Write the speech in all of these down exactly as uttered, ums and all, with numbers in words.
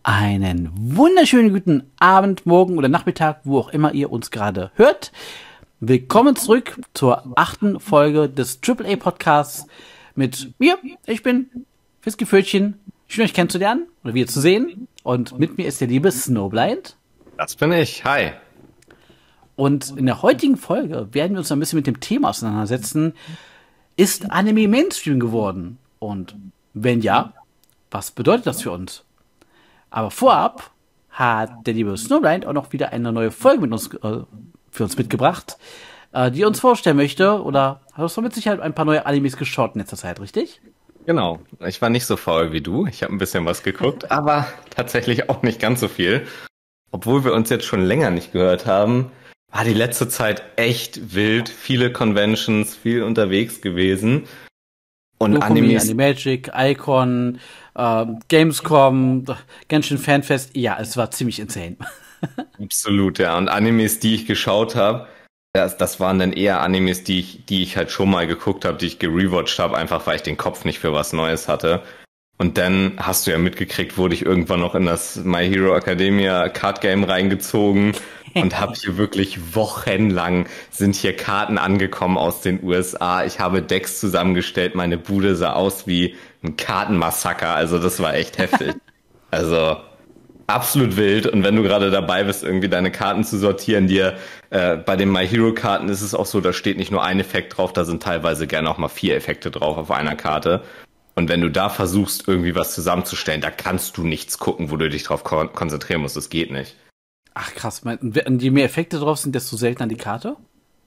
Einen wunderschönen guten Abend, Morgen oder Nachmittag, wo auch immer ihr uns gerade hört. Willkommen zurück zur achten Folge des Triple A Podcasts mit mir. Ich bin Fiskipfötchen. Schön, euch kennenzulernen oder wieder zu sehen. Und mit mir ist der liebe Snowblind. Das bin ich. Hi. Und in der heutigen Folge werden wir uns ein bisschen mit dem Thema auseinandersetzen. Ist Anime Mainstream geworden? Und wenn ja, was bedeutet das für uns? Aber vorab hat der liebe Snowblind auch noch wieder eine neue Folge mit uns, äh, für uns mitgebracht, äh, die er uns vorstellen möchte. Oder hast du mit Sicherheit ein paar neue Animes geschaut in letzter Zeit, richtig? Genau. Ich war nicht so faul wie du. Ich habe ein bisschen was geguckt, aber tatsächlich auch nicht ganz so viel. Obwohl wir uns jetzt schon länger nicht gehört haben, war die letzte Zeit echt wild. Viele Conventions, viel unterwegs gewesen. Und Dokumi, Animes. Animagic, Icon, äh, Gamescom, Genshin Fanfest. Ja, es war ziemlich insane. Absolut, ja. Und Animes, die ich geschaut habe, das, das waren dann eher Animes, die ich, die ich halt schon mal geguckt habe, die ich gerewatcht habe, einfach weil ich den Kopf nicht für was Neues hatte. Und dann hast du ja mitgekriegt, wurde ich irgendwann noch in das My Hero Academia Card Game reingezogen und habe hier wirklich wochenlang sind hier Karten angekommen aus den U S A. Ich habe Decks zusammengestellt, meine Bude sah aus wie ein Kartenmassaker, also das war echt heftig. Also absolut wild. Und wenn du gerade dabei bist, irgendwie deine Karten zu sortieren, dir äh, bei den My Hero Karten ist es auch so, da steht nicht nur ein Effekt drauf, da sind teilweise gerne auch mal vier Effekte drauf auf einer Karte. Und wenn du da versuchst, irgendwie was zusammenzustellen, da kannst du nichts gucken, wo du dich drauf kon- konzentrieren musst. Das geht nicht. Ach krass, und je mehr Effekte drauf sind, desto seltener die Karte?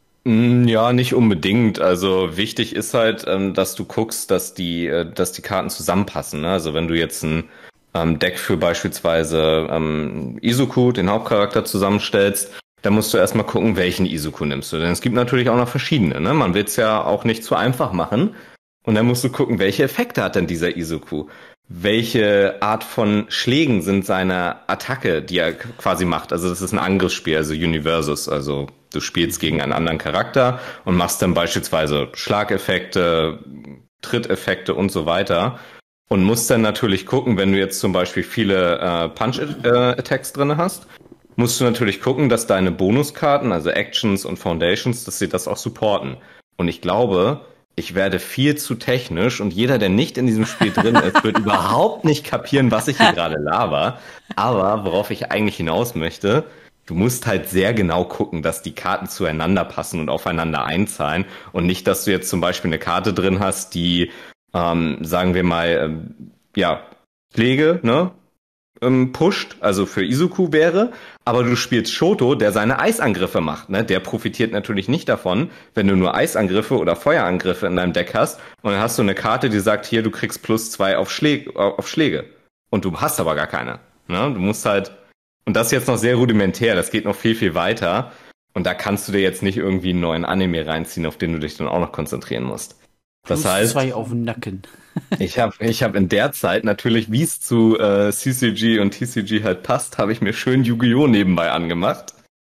Ja, nicht unbedingt. Also wichtig ist halt, dass du guckst, dass die, dass die Karten zusammenpassen. Also wenn du jetzt ein Deck für beispielsweise Izuku, den Hauptcharakter, zusammenstellst, dann musst du erstmal gucken, welchen Izuku nimmst du. Denn es gibt natürlich auch noch verschiedene. Ne? Man will es ja auch nicht zu einfach machen. Und dann musst du gucken, welche Effekte hat denn dieser Izuku? Welche Art von Schlägen sind seine Attacke, die er quasi macht? Also das ist ein Angriffsspiel, also Universus. Also du spielst gegen einen anderen Charakter und machst dann beispielsweise Schlageffekte, Tritteffekte und so weiter. Und musst dann natürlich gucken, wenn du jetzt zum Beispiel viele äh, Punch-Attacks drin hast, musst du natürlich gucken, dass deine Bonuskarten, also Actions und Foundations, dass sie das auch supporten. Und ich glaube, ich werde viel zu technisch und jeder, der nicht in diesem Spiel drin ist, wird überhaupt nicht kapieren, was ich hier gerade laber. Aber worauf ich eigentlich hinaus möchte, du musst halt sehr genau gucken, dass die Karten zueinander passen und aufeinander einzahlen und nicht, dass du jetzt zum Beispiel eine Karte drin hast, die, ähm, sagen wir mal, ähm, ja, Schläge, ne, ähm, pusht, also für Izuku wäre, aber du spielst Shoto, der seine Eisangriffe macht, ne? Der profitiert natürlich nicht davon, wenn du nur Eisangriffe oder Feuerangriffe in deinem Deck hast und dann hast du eine Karte, die sagt, hier, du kriegst plus zwei auf, Schläg- auf Schläge und du hast aber gar keine, ne? Du musst halt, und das ist jetzt noch sehr rudimentär, das geht noch viel, viel weiter und da kannst du dir jetzt nicht irgendwie einen neuen Anime reinziehen, auf den du dich dann auch noch konzentrieren musst. Das Plus heißt, zwei auf den Nacken. ich habe ich hab in der Zeit natürlich, wie es zu äh, C C G und T C G halt passt, habe ich mir schön Yu-Gi-Oh! Nebenbei angemacht.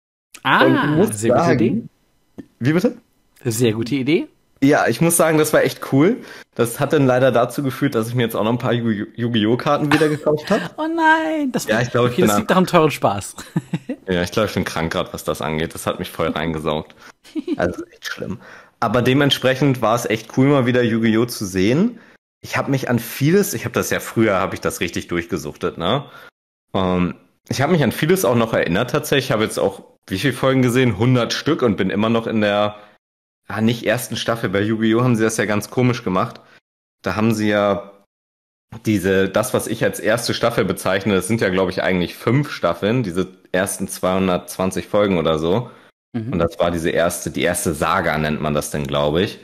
Ah, sehr sagen, gute Idee. Wie bitte? Sehr gute Idee. Ja, ich muss sagen, das war echt cool. Das hat dann leider dazu geführt, dass ich mir jetzt auch noch ein paar Yu- Yu-Gi-Oh! Karten wieder gekauft habe. Oh nein, das, Ja, ich glaub, ich okay, bin das an- liegt nach einem teuren Spaß. Ja, ich glaube, ich bin krank gerade, was das angeht. Das hat mich voll reingesaugt. Also echt schlimm. Aber dementsprechend war es echt cool, mal wieder Yu-Gi-Oh! Zu sehen. Ich habe mich an vieles, ich habe das ja früher, habe ich das richtig durchgesuchtet, ne? Ähm, ich habe mich an vieles auch noch erinnert tatsächlich. Ich habe jetzt auch, wie viele Folgen gesehen? hundert Stück und bin immer noch in der, ah, nicht ersten Staffel. Bei Yu-Gi-Oh! Haben sie das ja ganz komisch gemacht. Da haben sie ja diese, das, was ich als erste Staffel bezeichne, das sind ja, glaube ich, eigentlich fünf Staffeln, diese ersten zweihundertzwanzig Folgen oder so. Und das war diese erste, die erste Saga nennt man das denn, glaube ich.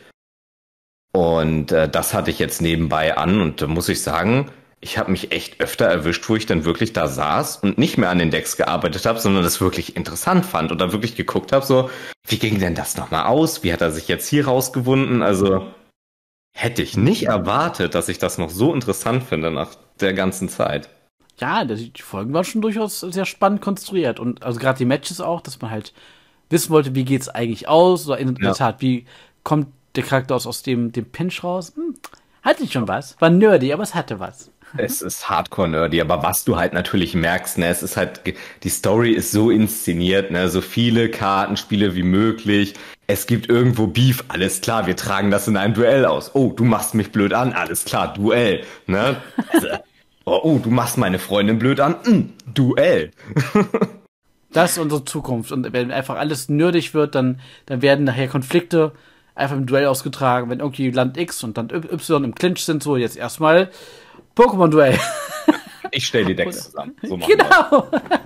Und äh, das hatte ich jetzt nebenbei an und da muss ich sagen, ich habe mich echt öfter erwischt, wo ich dann wirklich da saß und nicht mehr an den Decks gearbeitet habe, sondern das wirklich interessant fand und da wirklich geguckt habe, so, wie ging denn das nochmal aus? Wie hat er sich jetzt hier rausgewunden? Also hätte ich nicht erwartet, dass ich das noch so interessant finde nach der ganzen Zeit. Ja, die Folgen waren schon durchaus sehr spannend konstruiert und also gerade die Matches auch, dass man halt wissen wollte, wie geht's eigentlich aus oder in der Ja. Tat, wie kommt der Charakter aus, aus dem, dem Pinch raus? Hm, Hatte schon was. War nerdy, aber es hatte was. Es ist hardcore nerdy, aber was du halt natürlich merkst, ne, es ist halt, die Story ist so inszeniert, ne, so viele Kartenspiele wie möglich. Es gibt irgendwo Beef, alles klar, wir tragen das in einem Duell aus. Oh, du machst mich blöd an, alles klar, Duell, ne? Also, oh, oh, du machst meine Freundin blöd an, hm, Duell. Das ist unsere Zukunft. Und wenn einfach alles nerdig wird, dann, dann werden nachher Konflikte einfach im Duell ausgetragen. Wenn irgendwie Land X und Land Y im Clinch sind, so jetzt erstmal Pokémon-Duell. Ich stelle die Decks zusammen. So machen Genau.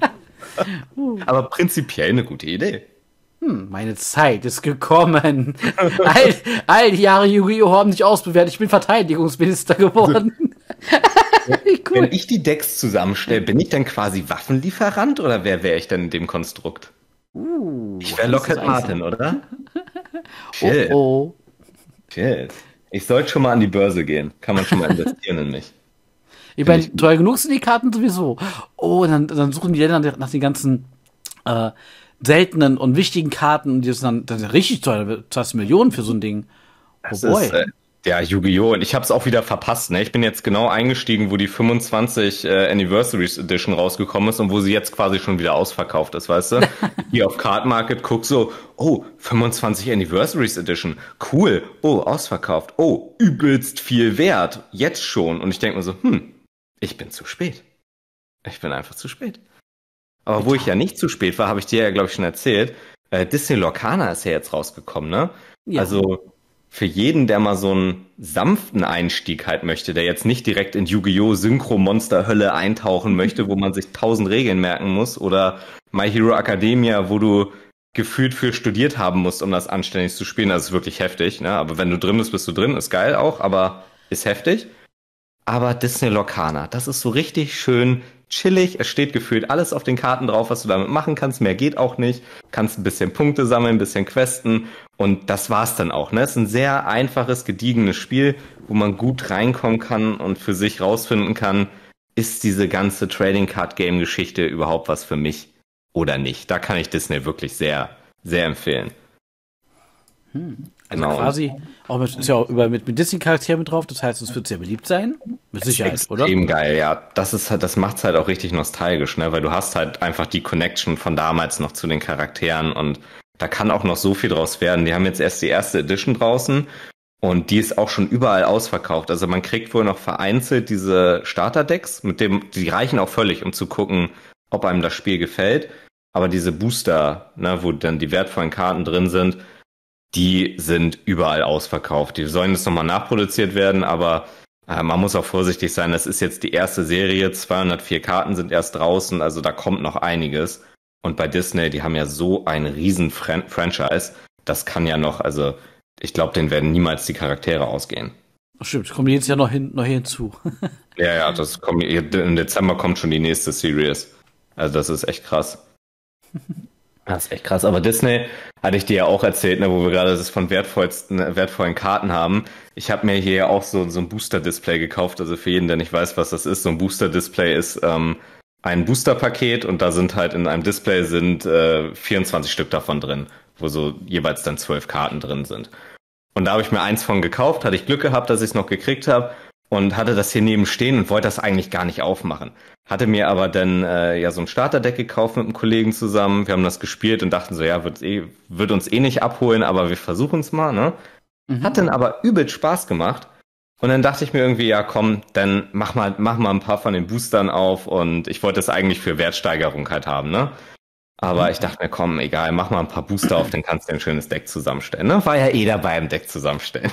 wir's. Aber prinzipiell eine gute Idee. Hm, meine Zeit ist gekommen. all, all die Jahre Yu-Gi-Oh! Haben nicht ausbewertet. Ich bin Verteidigungsminister geworden. Cool. Wenn ich die Decks zusammenstelle, bin ich dann quasi Waffenlieferant oder wer wäre ich denn in dem Konstrukt? Uh, ich wäre Lockheed Martin, oder? Shit. Oh, oh. Shit. Ich sollte schon mal an die Börse gehen. Kann man schon mal investieren in mich. Ich meine, teuer genug sind die Karten sowieso. Oh, dann, dann suchen die Länder nach den ganzen äh, seltenen und wichtigen Karten und die sind dann, das ist richtig teuer. Du zahlst Millionen für so ein Ding. Oh das boy. Ist, äh, ja, Yu-Gi-Oh! Und ich habe es auch wieder verpasst. Ne? Ich bin jetzt genau eingestiegen, wo die fünfundzwanzig äh, Anniversary Edition rausgekommen ist und wo sie jetzt quasi schon wieder ausverkauft ist, weißt du? Hier auf Card Market guck so, oh, fünfundzwanzig Anniversary Edition, cool, oh, ausverkauft, oh, übelst viel wert, jetzt schon. Und ich denke mir so, hm, ich bin zu spät. Ich bin einfach zu spät. Aber wo ich ja nicht zu spät war, habe ich dir ja, glaube ich, schon erzählt, äh, Disney Lorcana ist ja jetzt rausgekommen, ne? Ja. Also für jeden, der mal so einen sanften Einstieg halt möchte, der jetzt nicht direkt in Yu-Gi-Oh! Synchro-Monster-Hölle eintauchen möchte, wo man sich tausend Regeln merken muss, oder My Hero Academia, wo du gefühlt für studiert haben musst, um das anständig zu spielen. Das ist wirklich heftig, ne? Aber wenn du drin bist, bist du drin, ist geil auch, aber ist heftig. Aber Disney Lorcana, das ist so richtig schön chillig. Es steht gefühlt alles auf den Karten drauf, was du damit machen kannst. Mehr geht auch nicht. Kannst ein bisschen Punkte sammeln, ein bisschen questen. Und das war's dann auch. Ne? Es ist ein sehr einfaches, gediegenes Spiel, wo man gut reinkommen kann und für sich rausfinden kann, ist diese ganze Trading Card Game Geschichte überhaupt was für mich oder nicht. Da kann ich Disney wirklich sehr, sehr empfehlen. Hm. Also genau. Quasi, auch mit, ist ja auch über, mit, mit Disney-Charakteren mit drauf, das heißt, es wird sehr beliebt sein. Mit Sicherheit, extrem oder? Extrem geil, ja. Das ist halt, das macht's halt auch richtig nostalgisch, ne, weil du hast halt einfach die Connection von damals noch zu den Charakteren und da kann auch noch so viel draus werden. Die haben jetzt erst die erste Edition draußen und die ist auch schon überall ausverkauft. Also man kriegt wohl noch vereinzelt diese Starterdecks, mit dem, die reichen auch völlig, um zu gucken, ob einem das Spiel gefällt. Aber diese Booster, ne, wo dann die wertvollen Karten drin sind, die sind überall ausverkauft. Die sollen jetzt nochmal nachproduziert werden, aber äh, man muss auch vorsichtig sein. Das ist jetzt die erste Serie, zweihundertvier Karten sind erst draußen, also da kommt noch einiges. Und bei Disney, die haben ja so ein riesen Fran- Franchise, das kann ja noch, also ich glaube, denen werden niemals die Charaktere ausgehen. Ach stimmt, kommen jetzt ja noch, hin, noch hinzu. ja, ja, das kommt, im Dezember kommt schon die nächste Series. Also das ist echt krass. Das ist echt krass, aber Disney, hatte ich dir ja auch erzählt, ne, wo wir gerade das von wertvollsten, wertvollen Karten haben. Ich habe mir hier auch so, so ein Booster-Display gekauft, also für jeden, der nicht weiß, was das ist, so ein Booster-Display ist ähm, ein Booster-Paket und da sind halt in einem Display sind äh, vierundzwanzig Stück davon drin, wo so jeweils dann zwölf Karten drin sind. Und da habe ich mir eins von gekauft, hatte ich Glück gehabt, dass ich es noch gekriegt habe und hatte das hier neben stehen und wollte das eigentlich gar nicht aufmachen. Hatte mir aber dann äh, ja so ein Starterdeck gekauft mit einem Kollegen zusammen. Wir haben das gespielt und dachten so, ja, wird, eh, wird uns eh nicht abholen, aber wir versuchen es mal, ne? Mhm. Hat dann aber übel Spaß gemacht. Und dann dachte ich mir irgendwie, ja komm, dann mach mal, mach mal ein paar von den Boostern auf und ich wollte es eigentlich für Wertsteigerung halt haben, ne? Aber mhm. ich dachte mir, komm, egal, mach mal ein paar Booster auf, dann kannst du ein schönes Deck zusammenstellen, ne? War ja eh dabei im Deck zusammenstellen.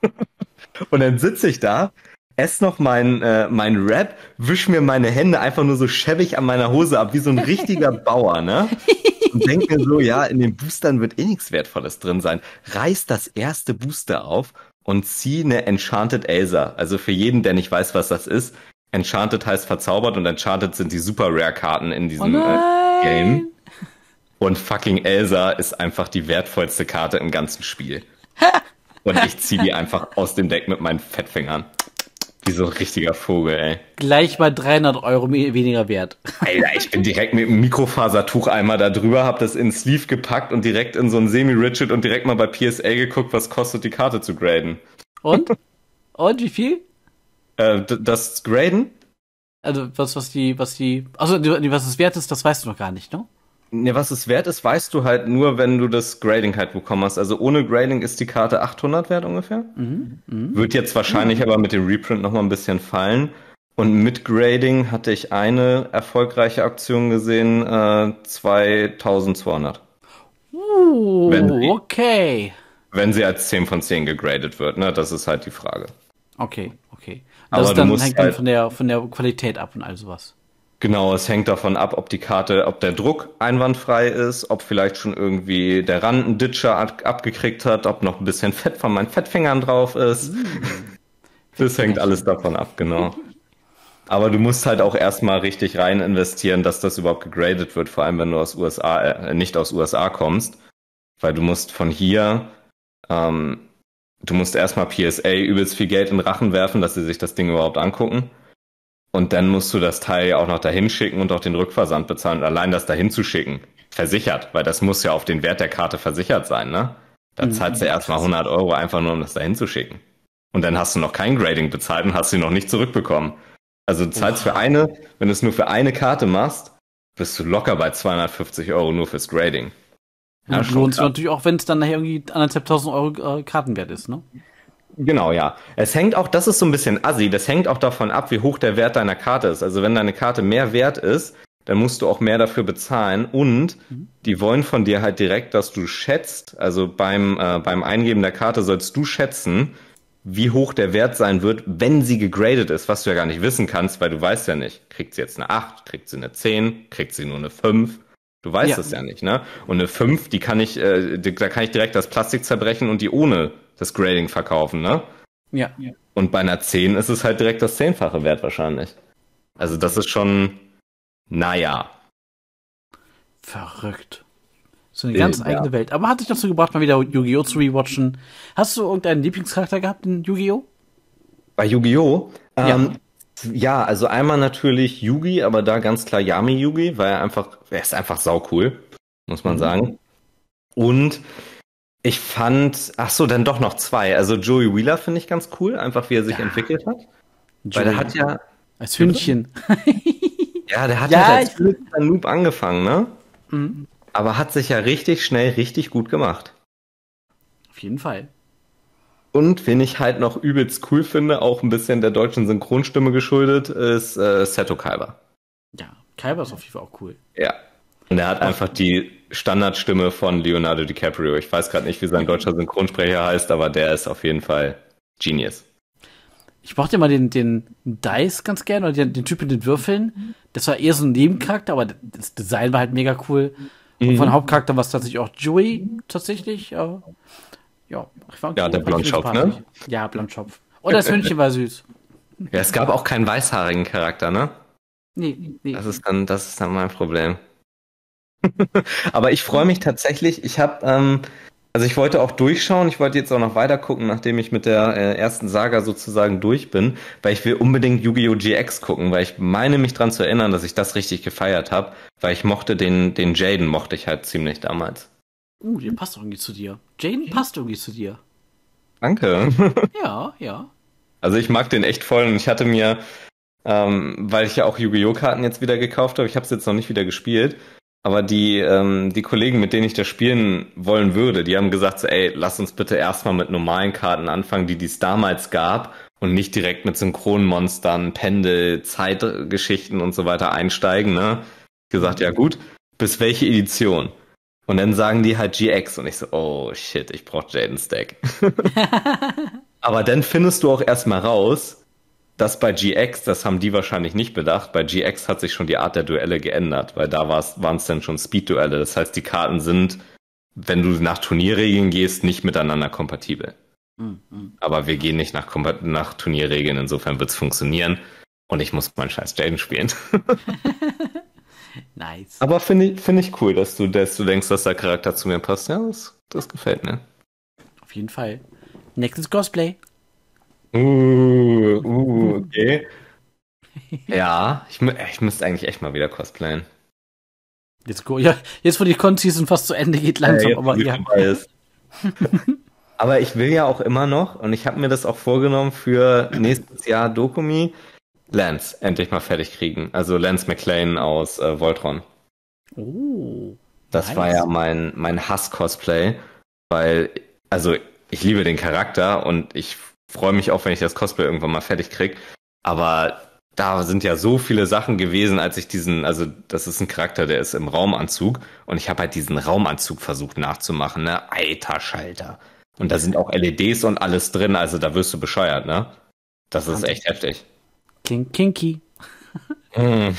Und dann sitze ich da, ess noch mein, äh, mein Rap, wisch mir meine Hände einfach nur so schäbig an meiner Hose ab, wie so ein richtiger Bauer, ne? Und denk mir so, ja, in den Boostern wird eh nichts Wertvolles drin sein. Reiß das erste Booster auf und zieh eine Enchanted Elsa. Also für jeden, der nicht weiß, was das ist, Enchanted heißt verzaubert und Enchanted sind die Super Rare Karten in diesem oh äh, Game. Und fucking Elsa ist einfach die wertvollste Karte im ganzen Spiel. Und ich zieh die einfach aus dem Deck mit meinen Fettfingern. Wie so ein richtiger Vogel, ey. Gleich mal dreihundert Euro weniger wert. Alter, ich bin direkt mit einem Mikrofasertuch einmal da drüber, hab das in den Sleeve gepackt und direkt in so ein Semi-Rigid und direkt mal bei P S A geguckt, was kostet die Karte zu graden. Und? Und wie viel? Äh, d- das Graden? Also was, was die, was die, also die- was es wert ist, das weißt du noch gar nicht, ne? Ne, was es wert ist, weißt du halt nur, wenn du das Grading halt bekommen hast. Also ohne Grading ist die Karte achthundert wert ungefähr. Mhm. Mhm. Wird jetzt wahrscheinlich aber mit dem Reprint nochmal ein bisschen fallen. Und mit Grading hatte ich eine erfolgreiche Aktion gesehen, äh, zweitausendzweihundert. Uh, Wenn sie- okay. Wenn sie als zehn von zehn gegradet wird, ne? Das ist halt die Frage. Okay, okay. Aber Das du dann, musst hängt dann halt- von der, von der Qualität ab und all sowas. Genau, es hängt davon ab, ob die Karte, ob der Druck einwandfrei ist, ob vielleicht schon irgendwie der Rand einen Ditcher ab, abgekriegt hat, ob noch ein bisschen Fett von meinen Fettfingern drauf ist. Das hängt alles davon ab, genau. Aber du musst halt auch erstmal richtig rein investieren, dass das überhaupt gegradet wird, vor allem wenn du aus U S A, äh, nicht aus U S A kommst. Weil du musst von hier, ähm, du musst erstmal P S A übelst viel Geld in den Rachen werfen, dass sie sich das Ding überhaupt angucken. Und dann musst du das Teil ja auch noch dahin schicken und auch den Rückversand bezahlen. Und allein das dahin zu schicken, versichert, weil das muss ja auf den Wert der Karte versichert sein, ne? Da zahlst du erstmal hundert Euro einfach nur, um das dahin zu schicken. Und dann hast du noch kein Grading bezahlt und hast sie noch nicht zurückbekommen. Also du zahlst für eine, wenn du es nur für eine Karte machst, bist du locker bei zweihundertfünfzig Euro nur fürs Grading. Ja, schon lohnt sich krass. natürlich auch, wenn es dann nachher irgendwie anderthalbtausend Euro äh, Kartenwert ist, ne? Genau, ja. Es hängt auch, das ist so ein bisschen assi, das hängt auch davon ab, wie hoch der Wert deiner Karte ist. Also wenn deine Karte mehr wert ist, dann musst du auch mehr dafür bezahlen und die wollen von dir halt direkt, dass du schätzt, also beim, äh, beim Eingeben der Karte sollst du schätzen, wie hoch der Wert sein wird, wenn sie gegradet ist, was du ja gar nicht wissen kannst, weil du weißt ja nicht, kriegt sie jetzt eine acht, kriegt sie eine zehn, kriegt sie nur eine fünf. Du weißt Ja. es ja nicht, ne? Und eine fünf, die kann ich, äh, die, da kann ich direkt das Plastik zerbrechen und die ohne das Grading verkaufen, ne? Ja. Und bei einer zehn ist es halt direkt das zehnfache Wert wahrscheinlich. Also das ist schon, naja. Verrückt. So eine Äh, ganz ja. eigene Welt. Aber hat dich dazu gebracht, mal wieder Yu-Gi-Oh! Zu rewatchen. Hast du irgendeinen Lieblingscharakter gehabt in Yu-Gi-Oh? Bei Yu-Gi-Oh! Ja. Ähm, ja, also einmal natürlich Yugi, aber da ganz klar Yami Yugi, weil er einfach, er ist einfach saucool, muss man Mhm. sagen. Und ich fand, ach so, dann doch noch zwei. Also Joey Wheeler finde ich ganz cool, einfach wie er sich Ja. entwickelt hat. Weil Joey. der hat ja, Als Hündchen. ja, der hat Ja, ja als ich- blöder Noob angefangen, ne? Mhm. Aber hat sich ja richtig schnell, richtig gut gemacht. Auf jeden Fall. Und wen ich halt noch übelst cool finde, auch ein bisschen der deutschen Synchronstimme geschuldet, ist äh, Seto Kaiba. Ja, Kaiba ist auf jeden Fall auch cool. Ja. Und er hat einfach die Standardstimme von Leonardo DiCaprio. Ich weiß gerade nicht, wie sein deutscher Synchronsprecher heißt, aber der ist auf jeden Fall Genius. Ich mochte immer den, den Dice ganz gerne, oder den, den Typ mit den Würfeln. Das war eher so ein Nebencharakter, aber das Design war halt mega cool. Und Mhm. von Hauptcharakter war es tatsächlich auch Joey, tatsächlich. Äh, ja, ich fand Ja, der fand ich Blondschopf, sympathisch. ne? Ja, Blondschopf. Und das Hündchen war süß. Ja, es gab auch keinen weißhaarigen Charakter, ne? Nee, nee. Das ist dann, das ist dann mein Problem. Aber ich freue mich tatsächlich. Ich habe, ähm, also ich wollte auch durchschauen. Ich wollte jetzt auch noch weiter gucken, nachdem ich mit der äh, ersten Saga sozusagen durch bin, weil ich will unbedingt Yu-Gi-Oh! G X gucken, weil ich meine mich dran zu erinnern, dass ich das richtig gefeiert habe, weil ich mochte den, den Jaden mochte ich halt ziemlich damals. Uh, der passt doch irgendwie zu dir. Jaden passt irgendwie zu dir. Danke. Ja, ja. Also ich mag den echt voll und ich hatte mir, ähm, weil ich ja auch Yu-Gi-Oh! Karten jetzt wieder gekauft habe, ich habe es jetzt noch nicht wieder gespielt, aber die, ähm, die Kollegen, mit denen ich das spielen wollen würde, die haben gesagt, so, ey, lass uns bitte erstmal mit normalen Karten anfangen, die es damals gab und nicht direkt mit Synchronmonstern, Pendel, Zeitgeschichten und so weiter einsteigen, ne? Gesagt, ja gut, bis welche Edition? Und dann sagen die halt G X und ich so, oh shit, ich brauch Jaden's Deck. Aber dann findest du auch erstmal raus, dass bei G X, das haben die wahrscheinlich nicht bedacht, bei G X hat sich schon die Art der Duelle geändert, weil da waren es dann schon Speed-Duelle. Das heißt, die Karten sind, wenn du nach Turnierregeln gehst, nicht miteinander kompatibel. Mhm, mhm. Aber wir gehen nicht nach, Kompa- nach Turnierregeln, insofern wird es funktionieren. Und ich muss meinen scheiß Jaden spielen. Nice. Aber finde ich, finde ich cool, dass du, dass du denkst, dass der Charakter zu mir passt. Ja, das, das gefällt mir. Auf jeden Fall. Nächstes Cosplay. Uh, uh, okay. Ja, ich, mü- ich müsste eigentlich echt mal wieder cosplayen. Jetzt, go- ja, jetzt wo die Con-Season fast zu Ende geht, langsam, jetzt, aber wo die ja. vorbei ist. aber ich will ja auch immer noch, und ich habe mir das auch vorgenommen für nächstes Jahr Dokumi, Lance endlich mal fertig kriegen. Also Lance McClane aus äh, Voltron. Oh. Das nice. war ja mein, mein Hass-Cosplay, weil, also ich liebe den Charakter und ich freue mich auch, wenn ich das Cosplay irgendwann mal fertig krieg. Aber da sind ja so viele Sachen gewesen, als ich diesen, also das ist ein Charakter, der ist im Raumanzug und ich habe halt diesen Raumanzug versucht nachzumachen, ne? Alter Schalter. Und da sind auch L E Ds und alles drin, also da wirst du bescheuert, ne? Das ist echt heftig. Klingt kinky. Mm.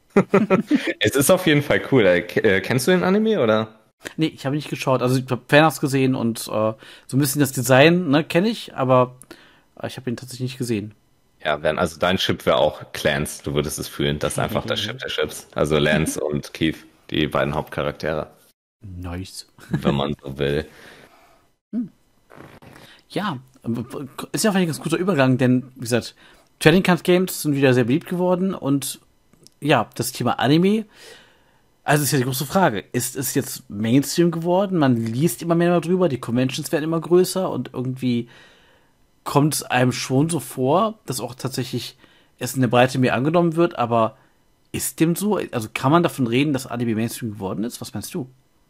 Es ist auf jeden Fall cool. Äh, kennst du den Anime, oder? Nee, ich habe nicht geschaut. Also ich habe Fanarts gesehen und äh, so ein bisschen das Design, ne, kenne ich, aber äh, ich habe ihn tatsächlich nicht gesehen. Ja, wenn, also dein Chip wäre auch Clans. Du würdest es fühlen. Das ist einfach das Chip der Chips. Also Lance und Keith, die beiden Hauptcharaktere. Nice. Wenn man so will. Hm. Ja, ist ja auch ein ganz guter Übergang, denn wie gesagt, Trading Card Games sind wieder sehr beliebt geworden und ja, das Thema Anime, also ist ja die große Frage, ist es jetzt Mainstream geworden? Man liest immer mehr darüber, die Conventions werden immer größer und irgendwie kommt es einem schon so vor, dass auch tatsächlich es in der Breite mehr angenommen wird, aber ist dem so? Also kann man davon reden, dass Anime Mainstream geworden ist? Was meinst du?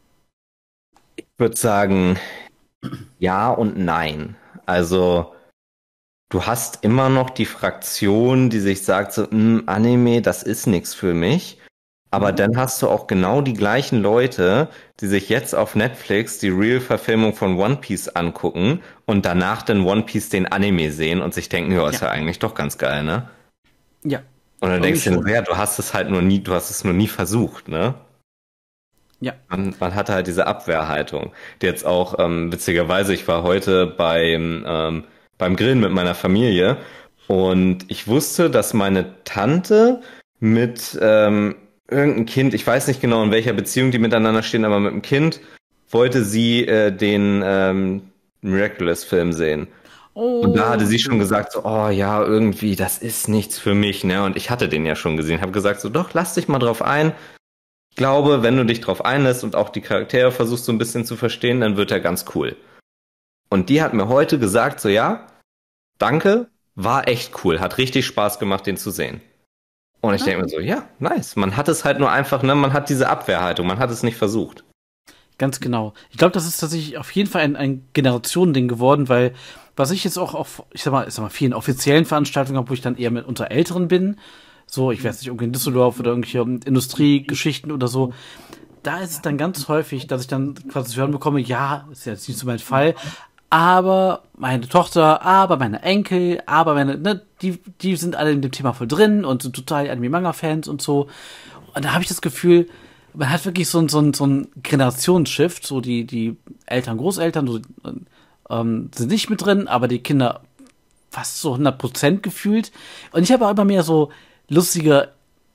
Ich würde sagen, ja und nein. Also du hast immer noch die Fraktion, die sich sagt, so, Anime, das ist nichts für mich. Aber mhm. dann hast du auch genau die gleichen Leute, die sich jetzt auf Netflix die Real-Verfilmung von One Piece angucken und danach dann One Piece den Anime sehen und sich denken, ja, ist ja, ja eigentlich doch ganz geil, ne? Ja. Und dann denkst du, ja, du hast es halt nur nie, du hast es nur nie versucht, ne? Ja. Man, man hatte halt diese Abwehrhaltung. Die jetzt auch, ähm, witzigerweise, ich war heute beim, ähm, beim Grillen mit meiner Familie und ich wusste, dass meine Tante mit ähm, irgendeinem Kind, ich weiß nicht genau in welcher Beziehung die miteinander stehen, aber mit dem Kind wollte sie äh, den ähm, Miraculous-Film sehen. Oh. Und da hatte sie schon gesagt, so, oh ja, irgendwie, das ist nichts für mich, ne? Und ich hatte den ja schon gesehen, habe gesagt, so, doch, lass dich mal drauf ein. Ich glaube, wenn du dich drauf einlässt und auch die Charaktere versuchst so ein bisschen zu verstehen, dann wird er ganz cool. Und die hat mir heute gesagt, so ja, danke, war echt cool, hat richtig Spaß gemacht, den zu sehen. Und ich denke mir so, ja, nice. Man hat es halt nur einfach, ne, man hat diese Abwehrhaltung, man hat es nicht versucht. Ganz genau. Ich glaube, das ist tatsächlich auf jeden Fall ein, ein Generationending geworden, weil was ich jetzt auch auf, ich sag mal, ich sag mal, vielen offiziellen Veranstaltungen habe, wo ich dann eher mit unter Älteren bin, so, ich weiß nicht, irgendwie in Düsseldorf oder irgendwelche Industriegeschichten oder so, da ist es dann ganz häufig, dass ich dann quasi zu hören bekomme, ja, ist ja jetzt nicht so mein Fall, aber meine Tochter, aber meine Enkel, aber meine, ne, die, die sind alle in dem Thema voll drin und sind total Anime-Manga-Fans und so. Und da habe ich das Gefühl, man hat wirklich so ein, so ein, so ein Generationsshift, so die, die Eltern, Großeltern so, ähm, sind nicht mit drin, aber die Kinder fast so hundert Prozent gefühlt. Und ich habe auch immer mehr so lustige,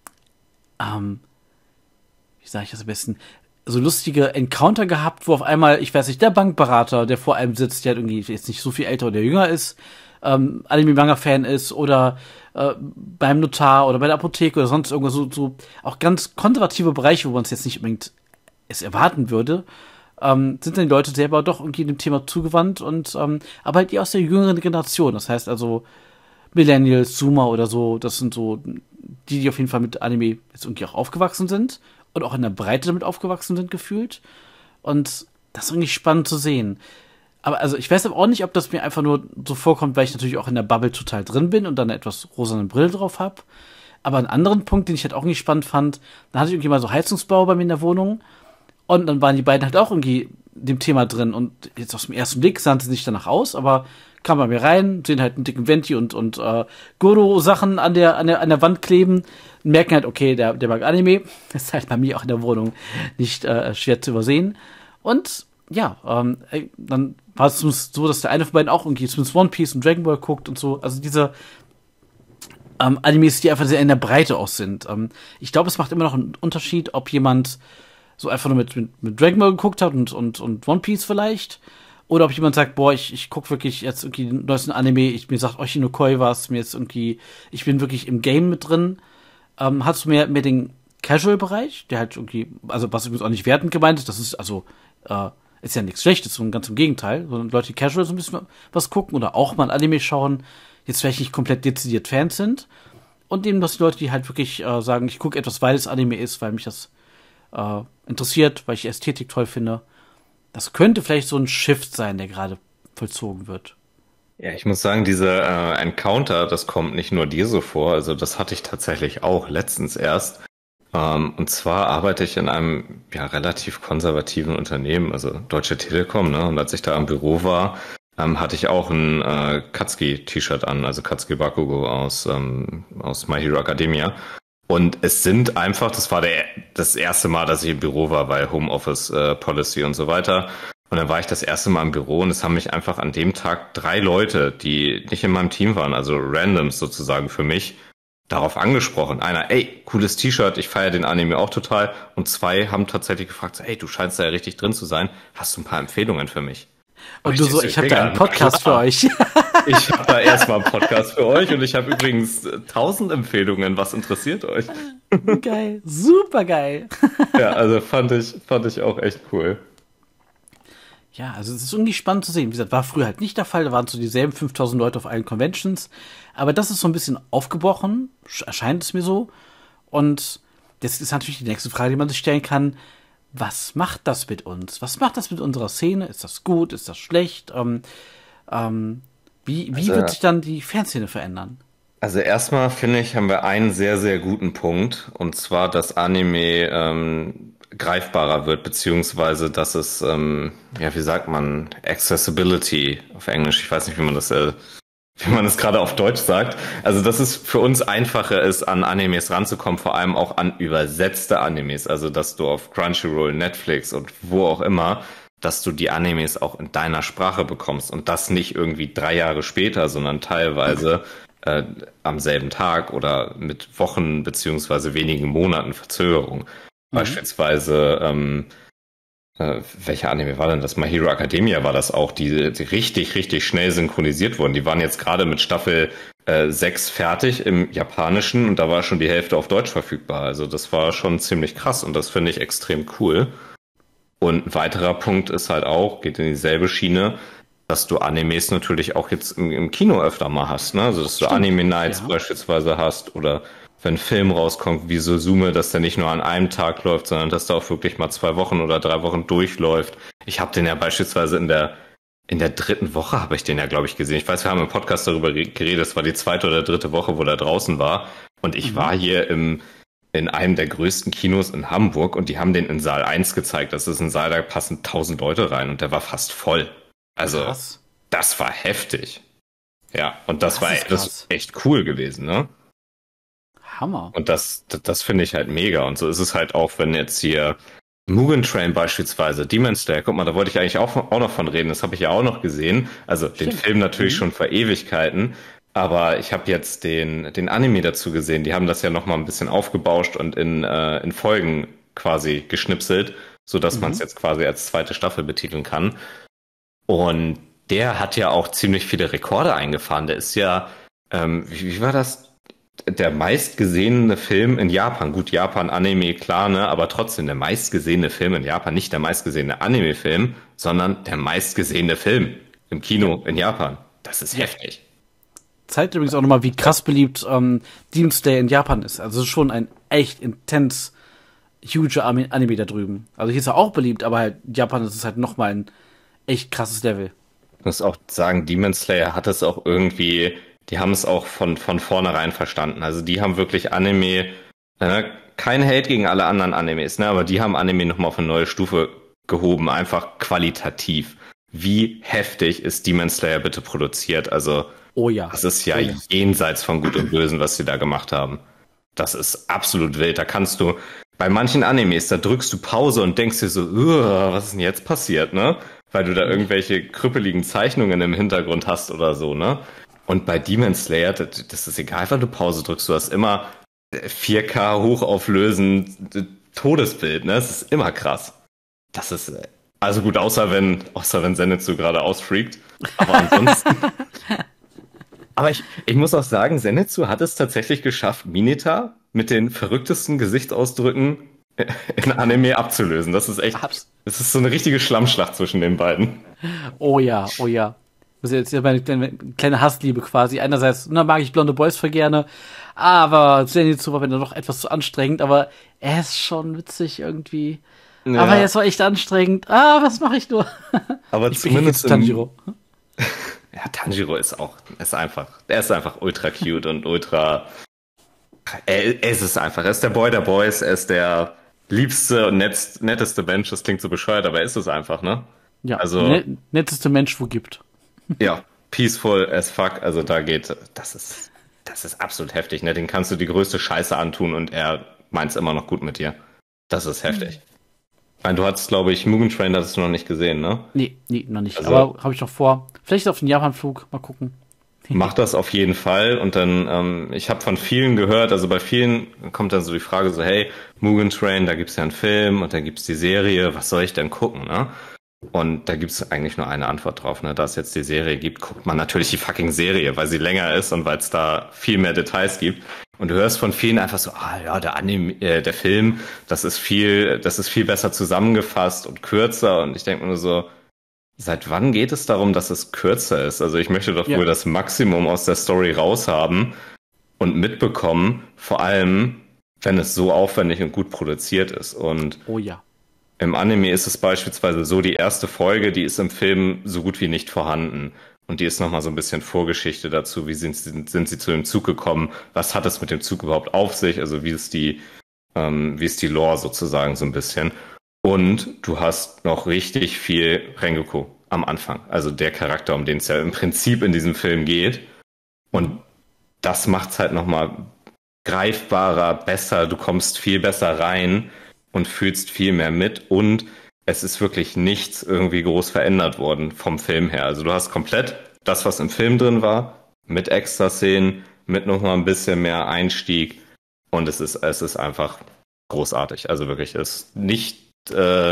ähm, wie sage ich das am besten, so lustige Encounter gehabt, wo auf einmal, ich weiß nicht, der Bankberater, der vor einem sitzt, der irgendwie jetzt nicht so viel älter oder jünger ist, ähm, Anime-Manga-Fan ist oder äh, beim Notar oder bei der Apotheke oder sonst irgendwas, so, so auch ganz konservative Bereiche, wo man es jetzt nicht unbedingt es erwarten würde, ähm, sind dann die Leute selber doch irgendwie dem Thema zugewandt und ähm, aber halt die aus der jüngeren Generation, das heißt also Millennials, Zoomer oder so, das sind so die, die auf jeden Fall mit Anime jetzt irgendwie auch aufgewachsen sind und auch in der Breite damit aufgewachsen sind, gefühlt. Und das ist irgendwie spannend zu sehen. Aber also ich weiß aber auch nicht, ob das mir einfach nur so vorkommt, weil ich natürlich auch in der Bubble total drin bin und dann eine etwas rosane Brille drauf habe. Aber einen anderen Punkt, den ich halt auch nicht spannend fand, da hatte ich irgendwie mal so Heizungsbau bei mir in der Wohnung und dann waren die beiden halt auch irgendwie dem Thema drin und jetzt aus dem ersten Blick sahen sie nicht danach aus, aber kam bei mir rein, sehen halt einen dicken Venti und, und äh, Goro-Sachen an der, an, der, an der Wand kleben, merken halt, okay, der, der mag Anime. Das ist halt bei mir auch in der Wohnung nicht äh, schwer zu übersehen. Und ja, ähm, dann war es so, dass der eine von beiden auch irgendwie zumindest One Piece und Dragon Ball guckt und so. Also diese ähm, Animes, die einfach sehr in der Breite auch sind. Ähm, ich glaube, es macht immer noch einen Unterschied, ob jemand so einfach nur mit, mit, mit Dragon Ball geguckt hat und, und, und One Piece vielleicht. Oder ob jemand sagt, boah, ich, ich gucke wirklich jetzt irgendwie den neuesten Anime, ich, mir sagt Oshinokoi was, mir jetzt irgendwie, ich bin wirklich im Game mit drin. Ähm, hast du mehr, mehr den Casual-Bereich, der halt irgendwie, also was übrigens auch nicht wertend gemeint ist, das ist, also, äh, ist ja nichts Schlechtes, sondern ganz im Gegenteil. Sondern Leute, die casual so ein bisschen was gucken oder auch mal ein Anime schauen, jetzt vielleicht nicht komplett dezidiert Fans sind. Und eben, dass die Leute, die halt wirklich äh, sagen, ich gucke etwas, weil es Anime ist, weil mich das äh, interessiert, weil ich die Ästhetik toll finde. Das könnte vielleicht so ein Shift sein, der gerade vollzogen wird. Ja, ich muss sagen, dieser äh, Encounter, das kommt nicht nur dir so vor, also das hatte ich tatsächlich auch letztens erst. Ähm, und zwar arbeite ich in einem ja relativ konservativen Unternehmen, also Deutsche Telekom, ne? Und als ich da im Büro war, ähm, hatte ich auch ein äh, Katsuki-T-Shirt an, also Katsuki Bakugo aus ähm, aus My Hero Academia. Und es sind einfach, das war der das erste Mal, dass ich im Büro war, weil Homeoffice äh, Policy und so weiter. Und dann war ich das erste Mal im Büro und es haben mich einfach an dem Tag drei Leute, die nicht in meinem Team waren, also Randoms sozusagen für mich, darauf angesprochen. Einer, ey, cooles T-Shirt, ich feiere den Anime auch total. Und zwei haben tatsächlich gefragt, so, ey, du scheinst da ja richtig drin zu sein. Hast du ein paar Empfehlungen für mich? Und du so, ich habe da einen Podcast für euch. Ich habe da erstmal einen Podcast für euch und ich habe übrigens tausend Empfehlungen. Was interessiert euch? Geil, super geil. Ja, also fand ich, fand ich auch echt cool. Ja, also es ist irgendwie spannend zu sehen. Wie gesagt, war früher halt nicht der Fall. Da waren so dieselben fünftausend Leute auf allen Conventions. Aber das ist so ein bisschen aufgebrochen, erscheint es mir so. Und das ist natürlich die nächste Frage, die man sich stellen kann. Was macht das mit uns? Was macht das mit unserer Szene? Ist das gut? Ist das schlecht? Ähm, ähm, wie wie also, wird sich dann die Fanszene verändern? Also erstmal finde ich, haben wir einen sehr, sehr guten Punkt. Und zwar, dass Anime ähm, greifbarer wird, beziehungsweise, dass es, ähm, ja, wie sagt man, Accessibility auf Englisch, ich weiß nicht, wie man das äh, wie man es gerade auf Deutsch sagt. Also, dass es für uns einfacher ist, an Animes ranzukommen, vor allem auch an übersetzte Animes. Also, dass du auf Crunchyroll, Netflix und wo auch immer, dass du die Animes auch in deiner Sprache bekommst und das nicht irgendwie drei Jahre später, sondern teilweise äh, am selben Tag oder mit Wochen beziehungsweise wenigen Monaten Verzögerung. Mhm. Beispielsweise, ähm, Äh, welcher Anime war denn das? My Hero Academia war das auch, die, die richtig, richtig schnell synchronisiert wurden. Die waren jetzt gerade mit Staffel äh, sechs fertig im Japanischen und da war schon die Hälfte auf Deutsch verfügbar. Also das war schon ziemlich krass und das finde ich extrem cool. Und ein weiterer Punkt ist halt auch, geht in dieselbe Schiene, dass du Animes natürlich auch jetzt im, im Kino öfter mal hast, ne? Also dass du Anime Nights ja. beispielsweise hast oder wenn ein Film rauskommt wie Suzume, dass der nicht nur an einem Tag läuft, sondern dass der auch wirklich mal zwei Wochen oder drei Wochen durchläuft. Ich habe den ja beispielsweise in der in der dritten Woche habe ich den ja, glaube ich, gesehen. Ich weiß, wir haben im Podcast darüber geredet, es war die zweite oder dritte Woche, wo der draußen war. Und ich mhm. war hier im in einem der größten Kinos in Hamburg und die haben den in Saal eins gezeigt. Das ist ein Saal, da passen tausend Leute rein und der war fast voll. Also, krass. Das war heftig. Ja, und das, das war das ist echt cool gewesen, ne? Hammer. Und das, das, das finde ich halt mega. Und so ist es halt auch, wenn jetzt hier Mugen Train beispielsweise, Demon Slayer, guck mal, da wollte ich eigentlich auch, auch noch von reden. Das habe ich ja auch noch gesehen. Also Stimmt. Den Film natürlich mhm. schon vor Ewigkeiten. Aber ich habe jetzt den, den Anime dazu gesehen. Die haben das ja noch mal ein bisschen aufgebauscht und in, äh, in Folgen quasi geschnipselt, sodass mhm. man es jetzt quasi als zweite Staffel betiteln kann. Und der hat ja auch ziemlich viele Rekorde eingefahren. Der ist ja, ähm, wie, wie war das? Der meistgesehene Film in Japan. Gut, Japan, Anime, klar, ne? Aber trotzdem der meistgesehene Film in Japan. Nicht der meistgesehene Anime-Film, sondern der meistgesehene Film im Kino in Japan. Das ist heftig. Zeigt übrigens auch nochmal, wie krass beliebt ähm, Demon Slayer in Japan ist. Also schon ein echt intens, huge Anime da drüben. Also hier ist er auch beliebt, aber halt in Japan ist es halt nochmal ein echt krasses Level. Ich muss auch sagen, Demon Slayer hat es auch irgendwie... Die haben es auch von von vornherein verstanden. Also die haben wirklich Anime, äh, kein Hate gegen alle anderen Animes, ne, aber die haben Anime nochmal auf eine neue Stufe gehoben, einfach qualitativ. Wie heftig ist Demon Slayer bitte produziert? Also, oh ja. Das ist ja, oh ja jenseits von Gut und Bösen, was sie da gemacht haben. Das ist absolut wild. Da kannst du, bei manchen Animes, da drückst du Pause und denkst dir so, was ist denn jetzt passiert, ne? Weil du da irgendwelche krüppeligen Zeichnungen im Hintergrund hast oder so, ne? Und bei Demon Slayer, das, das ist egal, wann du Pause drückst, du hast immer vier K hochauflösend Todesbild, ne? Das ist immer krass. Das ist, also gut, außer wenn, außer wenn Zenitsu gerade ausfreakt. Aber ansonsten. Aber ich, ich muss auch sagen, Zenitsu hat es tatsächlich geschafft, Mineta mit den verrücktesten Gesichtsausdrücken in Anime abzulösen. Das ist echt, Abs das ist so eine richtige Schlammschlacht zwischen den beiden. Oh ja, oh ja. Das ist jetzt hier meine kleine, kleine Hassliebe quasi. Einerseits, na, mag ich blonde Boys voll gerne, aber Zenitsu war mir dann doch etwas zu anstrengend, aber er ist schon witzig irgendwie. Ja, Aber er ist auch echt anstrengend. Ah, was mache ich nur? aber Ich bin zumindest jetzt Tanjiro. Ja, Tanjiro ist auch, ist einfach, er ist einfach ultra cute und ultra, er, er ist es einfach, er ist der Boy der Boys, er ist der liebste und nettst, netteste Mensch, das klingt so bescheuert, aber er ist es einfach, ne? Ja, Also, net netteste Mensch, wo gibt. ja, peaceful as fuck, also da geht, das ist, das ist absolut heftig, ne? Den kannst du die größte Scheiße antun und er meint's immer noch gut mit dir. Das ist heftig. Mhm. Du hattest, glaube ich, Mugen Train hattest du noch nicht gesehen, ne? Nee, nee, noch nicht. Also, aber habe ich noch vor. Vielleicht auf den Japan-Flug, mal gucken. Mach das auf jeden Fall und dann, ähm, ich habe von vielen gehört, also bei vielen kommt dann so die Frage so, hey, Mugen Train, da gibt's ja einen Film und da gibt's die Serie, was soll ich denn gucken, ne? Und da gibt's eigentlich nur eine Antwort drauf, ne? Da es jetzt die Serie gibt, guckt man natürlich die fucking Serie, weil sie länger ist und weil es da viel mehr Details gibt. Und du hörst von vielen einfach so, ah ja, der Anime, äh, der Film, das ist viel, das ist viel besser zusammengefasst und kürzer. Und ich denke mir nur so, seit wann geht es darum, dass es kürzer ist? Also ich möchte doch Ja. wohl das Maximum aus der Story raushaben und mitbekommen, vor allem, wenn es so aufwendig und gut produziert ist. Und Oh ja. im Anime ist es beispielsweise so, die erste Folge, die ist im Film so gut wie nicht vorhanden. Und die ist nochmal so ein bisschen Vorgeschichte dazu, wie sind, sind, sind sie zu dem Zug gekommen, was hat es mit dem Zug überhaupt auf sich, also wie ist die, ähm, wie ist die Lore sozusagen so ein bisschen. Und du hast noch richtig viel Rengoku am Anfang, also der Charakter, um den es ja im Prinzip in diesem Film geht. Und das macht es halt nochmal greifbarer, besser, du kommst viel besser rein und fühlst viel mehr mit und es ist wirklich nichts irgendwie groß verändert worden vom Film her. Also du hast komplett das, was im Film drin war, mit Extra-Szenen, mit nochmal ein bisschen mehr Einstieg und es ist, es ist einfach großartig. Also wirklich, es ist nicht, äh,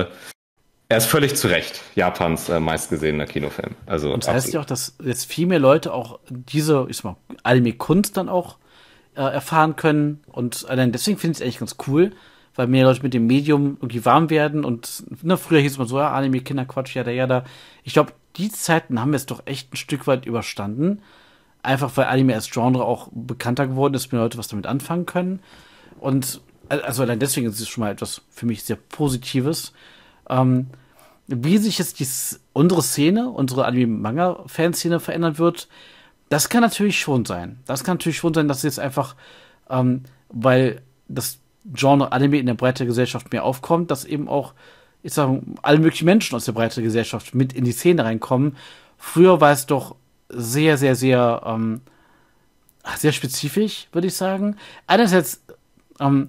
er ist völlig zu Recht Japans äh, meistgesehener Kinofilm. Also Und das heißt ja auch, dass jetzt viel mehr Leute auch diese, ich sag mal, Anime-Kunst dann auch äh, erfahren können und allein deswegen finde ich es eigentlich ganz cool, weil mehr Leute mit dem Medium irgendwie warm werden und ne, früher hieß man so, ja, Anime, Kinderquatsch, jada, jada. Ich glaube, die Zeiten haben wir es doch echt ein Stück weit überstanden. Einfach weil Anime als Genre auch bekannter geworden ist, mehr Leute was damit anfangen können. Und also allein deswegen ist es schon mal etwas für mich sehr Positives. Ähm, wie sich jetzt die, unsere Szene, unsere Anime-Manga-Fanszene verändern wird, das kann natürlich schon sein. Das kann natürlich schon sein, dass jetzt einfach, ähm, weil das Genre Anime in der breiten Gesellschaft mehr aufkommt, dass eben auch, ich sage, alle möglichen Menschen aus der breiten Gesellschaft mit in die Szene reinkommen. Früher war es doch sehr, sehr, sehr, ähm, sehr spezifisch, würde ich sagen. Einerseits ähm,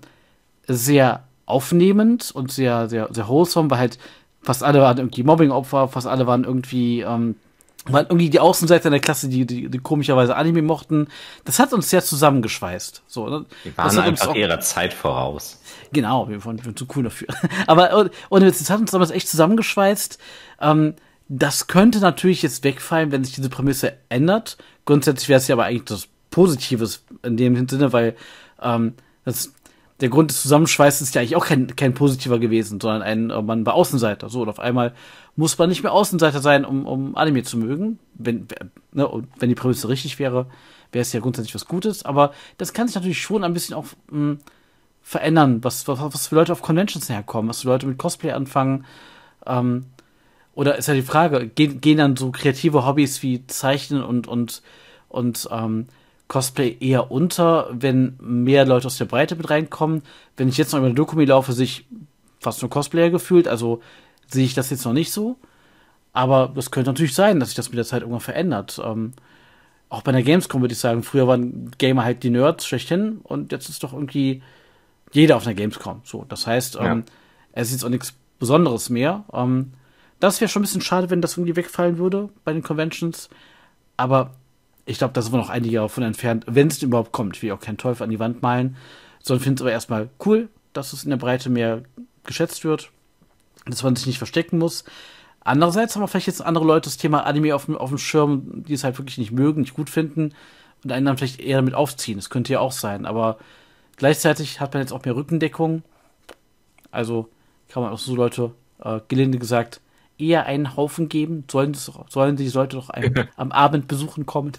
sehr aufnehmend und sehr, sehr, sehr wholesome, weil halt fast alle waren irgendwie Mobbing-Opfer, fast alle waren irgendwie, ähm, waren irgendwie die Außenseiter in der Klasse, die, die, die komischerweise Anime mochten. Das hat uns sehr zusammengeschweißt. So, ne? die waren einfach ihrer Zeit voraus. Genau, wir waren, wir waren zu cool dafür. Aber und, und das hat uns damals echt zusammengeschweißt. Ähm, das könnte natürlich jetzt wegfallen, wenn sich diese Prämisse ändert. Grundsätzlich wäre es ja aber eigentlich das Positives in dem Sinne, weil ähm, das, der Grund des Zusammenschweißes ist ja eigentlich auch kein, kein positiver gewesen, sondern ein, äh, man war Außenseiter. So, und auf einmal muss man nicht mehr Außenseiter sein, um, um Anime zu mögen. Wenn, ne, und wenn die Prämisse richtig wäre, wäre es ja grundsätzlich was Gutes. Aber das kann sich natürlich schon ein bisschen auch mh, verändern, was, was, was für Leute auf Conventions herkommen, was für Leute mit Cosplay anfangen. Ähm, oder ist ja die Frage, gehen, gehen dann so kreative Hobbys wie Zeichnen und, und, und ähm, Cosplay eher unter, wenn mehr Leute aus der Breite mit reinkommen? Wenn ich jetzt noch über eine Dokumi laufe, sehe ich fast nur Cosplayer gefühlt, also sehe ich das jetzt noch nicht so. Aber es könnte natürlich sein, dass sich das mit der Zeit irgendwann verändert. Ähm, auch bei der Gamescom würde ich sagen, früher waren Gamer halt die Nerds schlechthin und jetzt ist doch irgendwie jeder auf einer Gamescom. So, das heißt, ähm, ja. Es ist jetzt auch nichts Besonderes mehr. Ähm, das wäre schon ein bisschen schade, wenn das irgendwie wegfallen würde bei den Conventions. Aber ich glaube, da sind wir noch einige davon entfernt, wenn es überhaupt kommt. Ich will auch keinen Teufel an die Wand malen, sondern finde es aber erstmal cool, dass es in der Breite mehr geschätzt wird, dass man sich nicht verstecken muss. Andererseits haben wir vielleicht jetzt andere Leute das Thema Anime auf dem, auf dem Schirm, die es halt wirklich nicht mögen, nicht gut finden und einen dann vielleicht eher damit aufziehen. Das könnte ja auch sein, aber gleichzeitig hat man jetzt auch mehr Rückendeckung. Also kann man auch so Leute, äh, gelinde gesagt, eher einen Haufen geben. Sollen, sollen die Leute doch einen, am Abend besuchen kommen.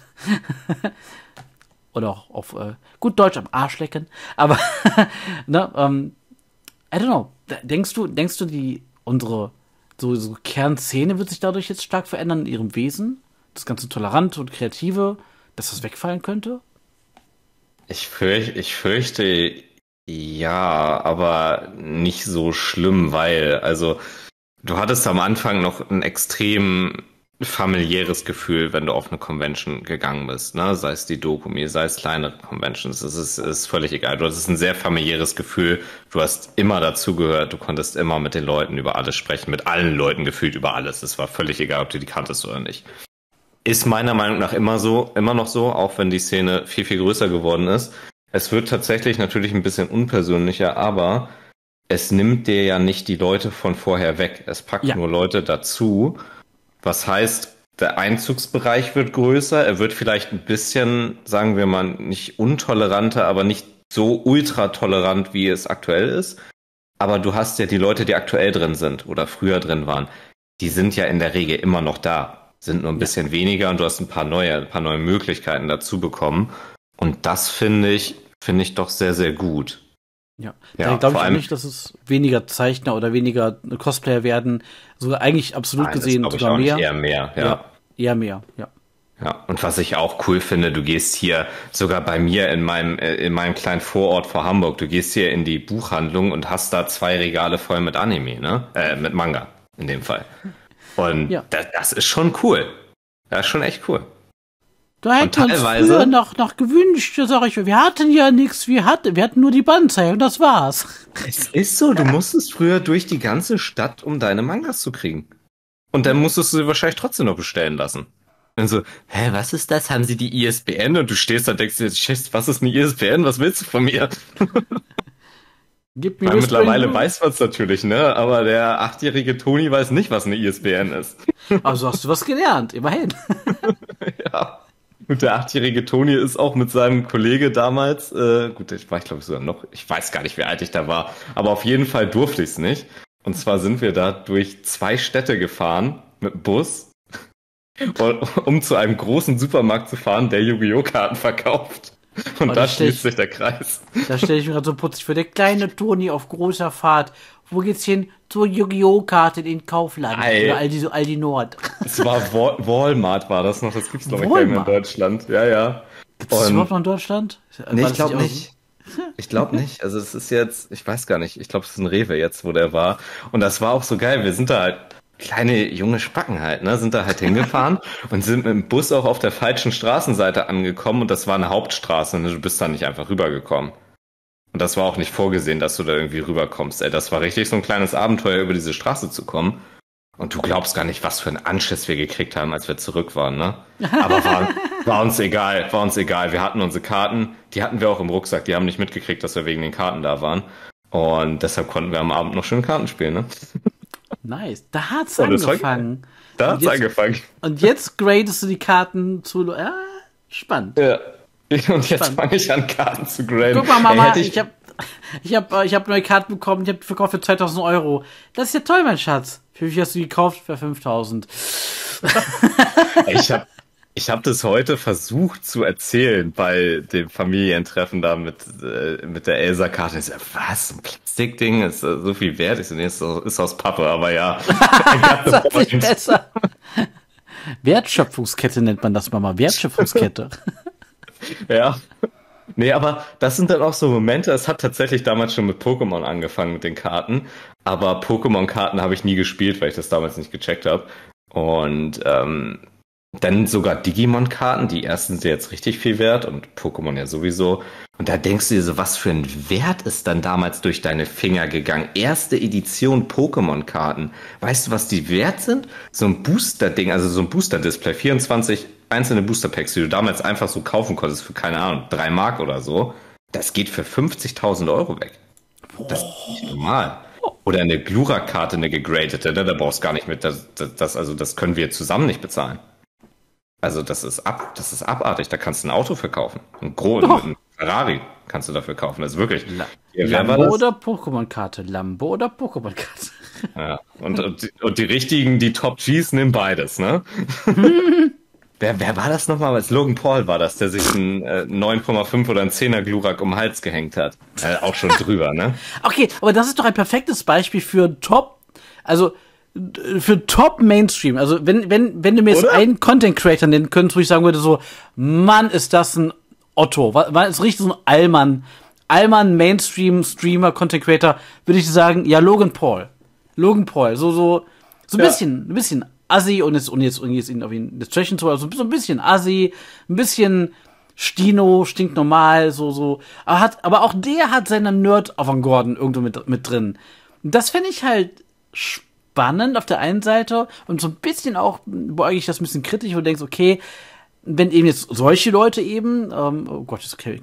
Oder auch auf äh, gut Deutsch am Arsch lecken. Aber, ne, ähm, I don't know. Denkst du, denkst du, die, unsere so, so Kernszene wird sich dadurch jetzt stark verändern in ihrem Wesen? Das ganze Tolerante und Kreative, dass das wegfallen könnte? Ich fürchte, ich fürchte, ja, aber nicht so schlimm, weil, also, du hattest am Anfang noch ein extrem familiäres Gefühl, wenn du auf eine Convention gegangen bist, ne? Sei es die Dokumi, sei es kleinere Conventions, es ist, ist völlig egal. Du hattest ein sehr familiäres Gefühl, du hast immer dazugehört, du konntest immer mit den Leuten über alles sprechen, mit allen Leuten gefühlt über alles. Es war völlig egal, ob du die kanntest oder nicht. Ist meiner Meinung nach immer so, immer noch so, auch wenn die Szene viel, viel größer geworden ist. Es wird tatsächlich natürlich ein bisschen unpersönlicher, aber es nimmt dir ja nicht die Leute von vorher weg. Es packt ja nur Leute dazu. Was heißt, der Einzugsbereich wird größer. Er wird vielleicht ein bisschen, sagen wir mal, nicht untoleranter, aber nicht so ultra tolerant, wie es aktuell ist. Aber du hast ja die Leute, die aktuell drin sind oder früher drin waren, die sind ja in der Regel immer noch da. Sind nur ein bisschen ja. weniger und du hast ein paar neue, ein paar neue Möglichkeiten dazu bekommen. Und das finde ich, finde ich doch sehr, sehr gut. Ja, ja, da glaube ich auch nicht, dass es weniger Zeichner oder weniger Cosplayer werden. Sogar eigentlich absolut Nein, gesehen das sogar ich auch mehr. Nicht eher mehr, ja. ja. Eher mehr, ja. Ja, und was ich auch cool finde, du gehst hier sogar bei mir in meinem, in meinem kleinen Vorort vor Hamburg, du gehst hier in die Buchhandlung und hast da zwei Regale voll mit Anime, ne? Äh, mit Manga, in dem Fall. Und ja. das, das ist schon cool. Das ist schon echt cool. Da hätten wir uns früher noch, noch gewünscht, sag ich, wir hatten ja nichts, wir hatten, wir hatten nur die Bandzei und das war's. Es ist so, du musstest früher durch die ganze Stadt, um deine Mangas zu kriegen. Und dann musstest du sie wahrscheinlich trotzdem noch bestellen lassen. Und so, hä, was ist das? Haben sie die I S B N? Und du stehst da und denkst dir, Schiss, was ist eine I S B N? Was willst du von mir? Gib mir Weil mittlerweile weiß man es natürlich, ne? Aber der achtjährige Toni weiß nicht, was eine I S B N ist. Also hast du was gelernt, immerhin. Ja. Und der achtjährige Toni ist auch mit seinem Kollege damals, äh, gut, ich war ich glaube sogar noch, ich weiß gar nicht, wie alt ich da war, aber auf jeden Fall durfte ich es nicht. Und zwar sind wir da durch zwei Städte gefahren mit dem Bus, um zu einem großen Supermarkt zu fahren, der Yu-Gi-Oh! Karten verkauft. Und oh, da schließt ich, sich der Kreis. Da stelle ich mir gerade so putzig vor, der kleine Toni auf großer Fahrt. Wo geht's hin? Zur Yu-Gi-Oh! Karte in Kaufland. Ei. Oder Aldi, so Aldi Nord. Es war Wa- Walmart, war das noch. Das gibt's glaube ich gar nicht mehr in Deutschland. Ja, ja. Gibt's das überhaupt noch in Deutschland? Nee, ich glaube nicht. Ich glaube nicht. Also es ist jetzt, ich weiß gar nicht. Ich glaube, es ist ein Rewe jetzt, wo der war. Und das war auch so geil. Wir sind da halt kleine junge Spacken halt, ne, sind da halt hingefahren und sind mit dem Bus auch auf der falschen Straßenseite angekommen und das war eine Hauptstraße und du bist da nicht einfach rübergekommen. Und das war auch nicht vorgesehen, dass du da irgendwie rüberkommst. Ey, das war richtig so ein kleines Abenteuer, über diese Straße zu kommen. Und du glaubst gar nicht, was für einen Anschiss wir gekriegt haben, als wir zurück waren, ne? Aber war, war uns egal, war uns egal. Wir hatten unsere Karten, die hatten wir auch im Rucksack. Die haben nicht mitgekriegt, dass wir wegen den Karten da waren. Und deshalb konnten wir am Abend noch schön Karten spielen, ne? Nice. Da hat's oh, angefangen. Da hat's jetzt, angefangen. Und jetzt gradest du die Karten zu... Ja, spannend. Ja. Und jetzt fange ich an, Karten zu graden. Guck mal, Mama, Ey, ich, ich habe ich hab, ich hab neue Karten bekommen, ich habe die verkauft für zweitausend Euro. Das ist ja toll, mein Schatz. Für wie viel hast du die gekauft? Für fünftausend. Ich habe ich hab das heute versucht zu erzählen bei dem Familientreffen da mit, äh, mit der Elsa-Karte. Ich so, was? Ein Plastikding? Ist äh, so viel wert? Ich so, nee, ist, ist aus Pappe, aber ja. Das ist nicht besser. Wertschöpfungskette nennt man das, Mama. Wertschöpfungskette. Ja. Nee, aber das sind dann auch so Momente, es hat tatsächlich damals schon mit Pokémon angefangen mit den Karten, aber Pokémon-Karten habe ich nie gespielt, weil ich das damals nicht gecheckt habe. Und ähm, dann sogar Digimon-Karten, die ersten sind jetzt richtig viel wert und Pokémon ja sowieso. Und da denkst du dir so, was für ein Wert ist dann damals durch deine Finger gegangen? Erste Edition Pokémon-Karten. Weißt du, was die wert sind? So ein Booster-Ding, also so ein Booster-Display, vierundzwanzig einzelne Booster-Packs, die du damals einfach so kaufen konntest für, keine Ahnung, drei Mark oder so. Das geht für fünfzigtausend Euro weg. Das ist nicht normal. Oder eine Glurak-Karte, eine gegradete, ne? Da brauchst du gar nicht mit, das, das, das, also das können wir zusammen nicht bezahlen. Also das ist ab, das ist abartig, da kannst du ein Auto verkaufen. Ein großes, oh. Ferrari kannst du dafür kaufen. Das ist wirklich. La Ja, Lambo oder Pokémon-Karte? Lambo oder Pokémon-Karte? Ja, und, und, die, und die richtigen, die Top Gs nehmen beides, ne? wer, wer war das nochmal? Als Logan Paul war das, der sich einen äh, neun Komma fünf oder einen zehner Glurak um den Hals gehängt hat. Äh, auch schon drüber, ne? Okay, aber das ist doch ein perfektes Beispiel für Top, also für Top Mainstream. Also wenn, wenn, wenn du mir jetzt Oder? einen Content Creator nennen könntest, wo ich sagen würde, so, Mann, ist das ein Otto. War, war ist richtig so ein Allmann. Allmann Mainstream Streamer, Content Creator, würde ich sagen, ja, Logan Paul. Logan Paul, so, so, so ein Ja. bisschen, ein bisschen assi und jetzt, und jetzt, und jetzt ihn auf ihn das Trashen zu, also so ein bisschen assi, ein bisschen Stino, stinknormal, so, so. Aber hat, aber auch der hat seinen Nerd-Avantgarden irgendwo mit, mit drin. Und das finde ich halt spannend auf der einen Seite und so ein bisschen auch, beäuge ich das ein bisschen kritisch, wo du denkst, okay, wenn eben jetzt solche Leute eben, ähm, oh Gott, jetzt kenne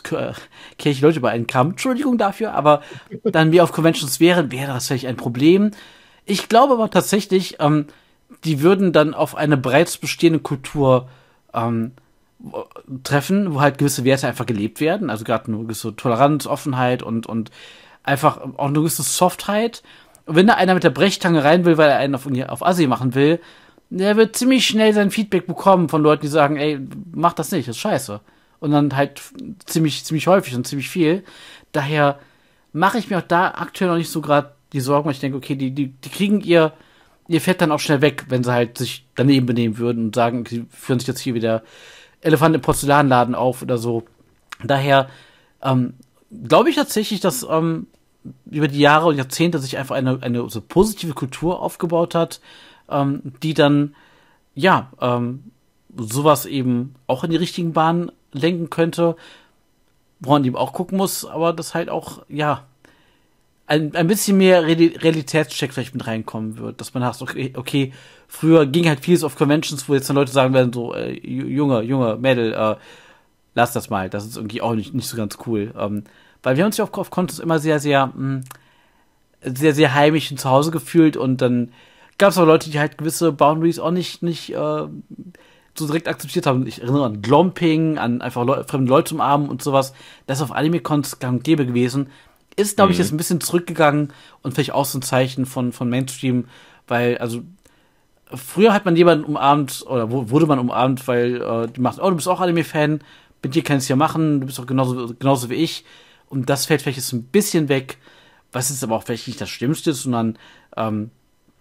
ich Leute über einen Kamm, Entschuldigung dafür, aber dann mehr auf Conventions wären, wäre das vielleicht ein Problem. Ich glaube aber tatsächlich, ähm, die würden dann auf eine bereits bestehende Kultur ähm, treffen, wo halt gewisse Werte einfach gelebt werden, also gerade eine gewisse Toleranz, Offenheit und, und einfach auch eine gewisse Softheit. Und wenn da einer mit der Brechstange rein will, weil er einen auf, auf Assi machen will, der wird ziemlich schnell sein Feedback bekommen von Leuten, die sagen, ey, mach das nicht, das ist scheiße. Und dann halt ziemlich, ziemlich häufig und ziemlich viel. Daher mache ich mir auch da aktuell noch nicht so gerade die Sorgen, weil ich denke, okay, die, die, die kriegen ihr, ihr Fett dann auch schnell weg, wenn sie halt sich daneben benehmen würden und sagen, sie führen sich jetzt hier wieder Elefant im Porzellanladen auf oder so. Daher ähm, glaube ich tatsächlich, dass ähm, über die Jahre und Jahrzehnte sich einfach eine, eine so positive Kultur aufgebaut hat, ähm, die dann, ja, ähm, sowas eben auch in die richtigen Bahnen lenken könnte, woran die auch gucken muss, aber das halt auch, ja, ein, ein bisschen mehr Reali- Realitätscheck vielleicht mit reinkommen wird, dass man sagt, okay, okay, früher ging halt vieles auf Conventions, wo jetzt dann Leute sagen werden, so, äh, Junge, Junge, Mädel, äh, lass das mal, das ist irgendwie auch nicht, nicht so ganz cool. Ähm, weil wir haben uns ja auf, auf Conventions immer sehr, sehr, mh, sehr, sehr heimisch und zu Hause gefühlt und dann gab es auch Leute, die halt gewisse Boundaries auch nicht, nicht äh, so direkt akzeptiert haben. Ich erinnere an Glomping, an einfach Leu- fremde Leute umarmen und sowas. Das ist auf Anime-Cons gang und gäbe gewesen. Ist, glaube ich, Mhm. jetzt ein bisschen zurückgegangen und vielleicht auch so ein Zeichen von, von Mainstream, weil, also, früher hat man jemanden umarmt, oder wo- wurde man umarmt, weil äh, die macht, oh, du bist auch Anime-Fan, mit dir kann ich es ja machen, du bist auch genauso, genauso wie ich. Und das fällt vielleicht jetzt ein bisschen weg, was jetzt aber auch vielleicht nicht das Schlimmste ist, sondern ähm,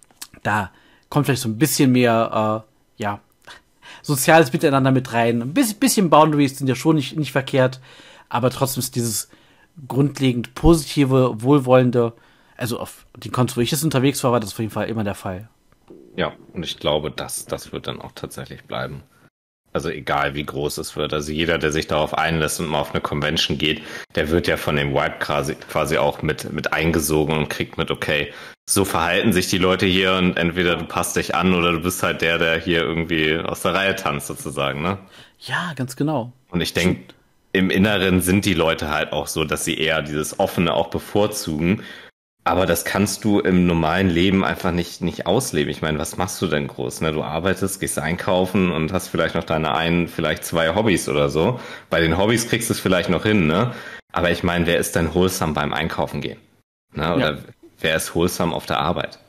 da kommt vielleicht so ein bisschen mehr, äh, ja, soziales Miteinander mit rein. Ein bisschen, bisschen Boundaries sind ja schon nicht, nicht verkehrt, aber trotzdem ist dieses grundlegend positive, wohlwollende, also auf den Kontos, wo ich jetzt unterwegs war, war das auf jeden Fall immer der Fall. Ja, und ich glaube, das, das wird dann auch tatsächlich bleiben. Also egal, wie groß es wird. Also jeder, der sich darauf einlässt und mal auf eine Convention geht, der wird ja von dem Vibe quasi, quasi auch mit, mit eingesogen und kriegt mit, okay, so verhalten sich die Leute hier und entweder du passt dich an oder du bist halt der, der hier irgendwie aus der Reihe tanzt sozusagen, ne? Ja, ganz genau. Und ich denke, im Inneren sind die Leute halt auch so, dass sie eher dieses Offene auch bevorzugen. Aber das kannst du im normalen Leben einfach nicht, nicht ausleben. Ich meine, was machst du denn groß? Ne? Du arbeitest, gehst einkaufen und hast vielleicht noch deine einen, vielleicht zwei Hobbys oder so. Bei den Hobbys kriegst du es vielleicht noch hin, ne? Aber ich meine, wer ist denn wholesome beim Einkaufen gehen? Ne? Oder Ja. wer ist wholesome auf der Arbeit?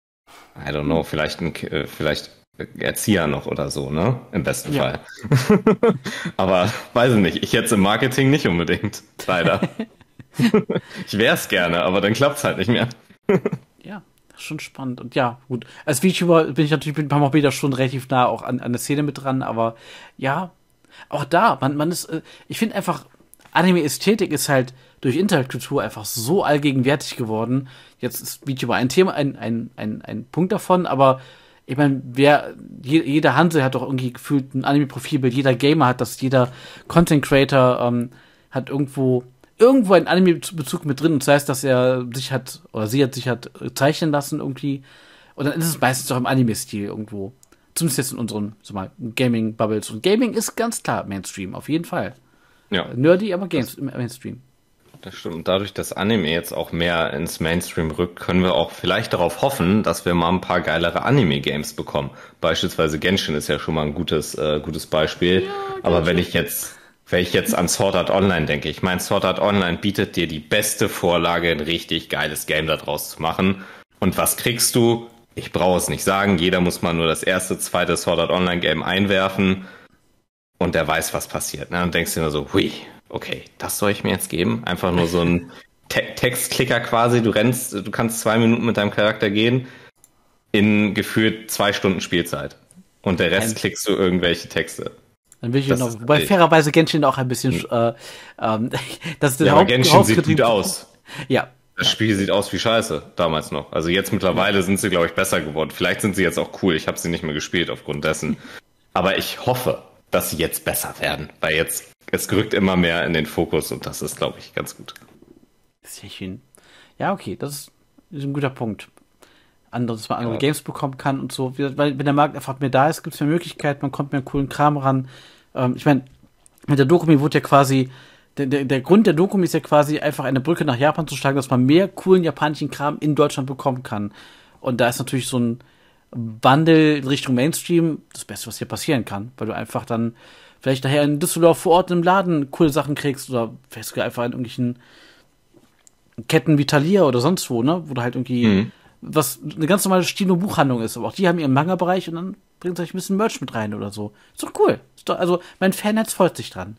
I don't know, vielleicht ein, äh, vielleicht Erzieher noch oder so, ne? Im besten Ja. Fall. Aber weiß ich nicht, ich jetzt im Marketing nicht unbedingt, leider. Ich wär's gerne, aber dann klappt's halt nicht mehr. Ja, das ist schon spannend. Und ja, gut. Als VTuber bin ich natürlich mit ein paar Mal wieder schon relativ nah auch an, an der Szene mit dran, aber ja, auch da, man, man ist, äh, ich finde einfach, Anime-Ästhetik ist halt durch Internetkultur einfach so allgegenwärtig geworden. Jetzt ist VTuber ein Thema, ein, ein, ein, ein Punkt davon, aber ich meine, wer, je, jeder Hansel hat doch irgendwie gefühlt ein Anime-Profilbild, jeder Gamer hat das, jeder Content-Creator ähm, hat irgendwo irgendwo einen Anime-Bezug mit drin, und das heißt, dass er sich hat, oder sie hat sich hat zeichnen lassen irgendwie, und dann ist es meistens auch im Anime-Stil irgendwo. Zumindest jetzt in unseren, so mal, Gaming-Bubbles. Und Gaming ist ganz klar Mainstream, auf jeden Fall. Ja, Nerdy, aber Games im Mainstream. das stimmt. Und dadurch, dass Anime jetzt auch mehr ins Mainstream rückt, können wir auch vielleicht darauf hoffen, dass wir mal ein paar geilere Anime-Games bekommen. Beispielsweise Genshin ist ja schon mal ein gutes, äh, gutes Beispiel. Aber wenn ich jetzt wenn ich jetzt an Sword Art Online denke, ich meine, Sword Art Online bietet dir die beste Vorlage, ein richtig geiles Game daraus zu machen. Und was kriegst du? Ich brauche es nicht sagen, jeder muss mal nur das erste, zweite Sword Art Online Game einwerfen und der weiß, was passiert. Ne? Und denkst dir nur so, hui, okay, das soll ich mir jetzt geben? Einfach nur so ein Te- Textklicker quasi, du rennst, du kannst zwei Minuten mit deinem Charakter gehen, in gefühlt zwei Stunden Spielzeit. Und der Rest klickst du irgendwelche Texte. Dann will ich noch, wobei fairerweise Genshin auch ein bisschen, äh, ähm, das ist der ja, Haupt- aber Genshin sieht gut aus. Ja. Das Spiel sieht aus wie Scheiße, damals noch. Also jetzt mittlerweile sind sie, glaube ich, besser geworden. Vielleicht sind sie jetzt auch cool. Ich habe sie nicht mehr gespielt aufgrund dessen. Aber ich hoffe, dass sie jetzt besser werden. Weil jetzt, es rückt immer mehr in den Fokus und das ist, glaube ich, ganz gut. Sehr schön. Ja, okay, das ist ein guter Punkt. Andere, dass man andere Ja. Games bekommen kann und so. Weil wenn der Markt einfach mehr da ist, gibt es mehr Möglichkeiten, man kommt mehr coolen Kram ran. Ähm, ich meine, mit der Dokumi wurde ja quasi, der, der, der Grund der Dokumi ist ja quasi einfach eine Brücke nach Japan zu schlagen, dass man mehr coolen japanischen Kram in Deutschland bekommen kann. Und da ist natürlich so ein Wandel in Richtung Mainstream das Beste, was hier passieren kann, weil du einfach dann vielleicht nachher in Düsseldorf vor Ort im Laden coole Sachen kriegst oder vielleicht sogar einfach in irgendwelchen Ketten wie Thalia oder sonst wo, ne, wo du halt irgendwie Mhm. was eine ganz normale Stino-Buchhandlung ist, aber auch die haben ihren Manga-Bereich und dann bringen sie euch ein bisschen Merch mit rein oder so. Ist doch cool. Ist doch, also mein Fannetz freut sich dran.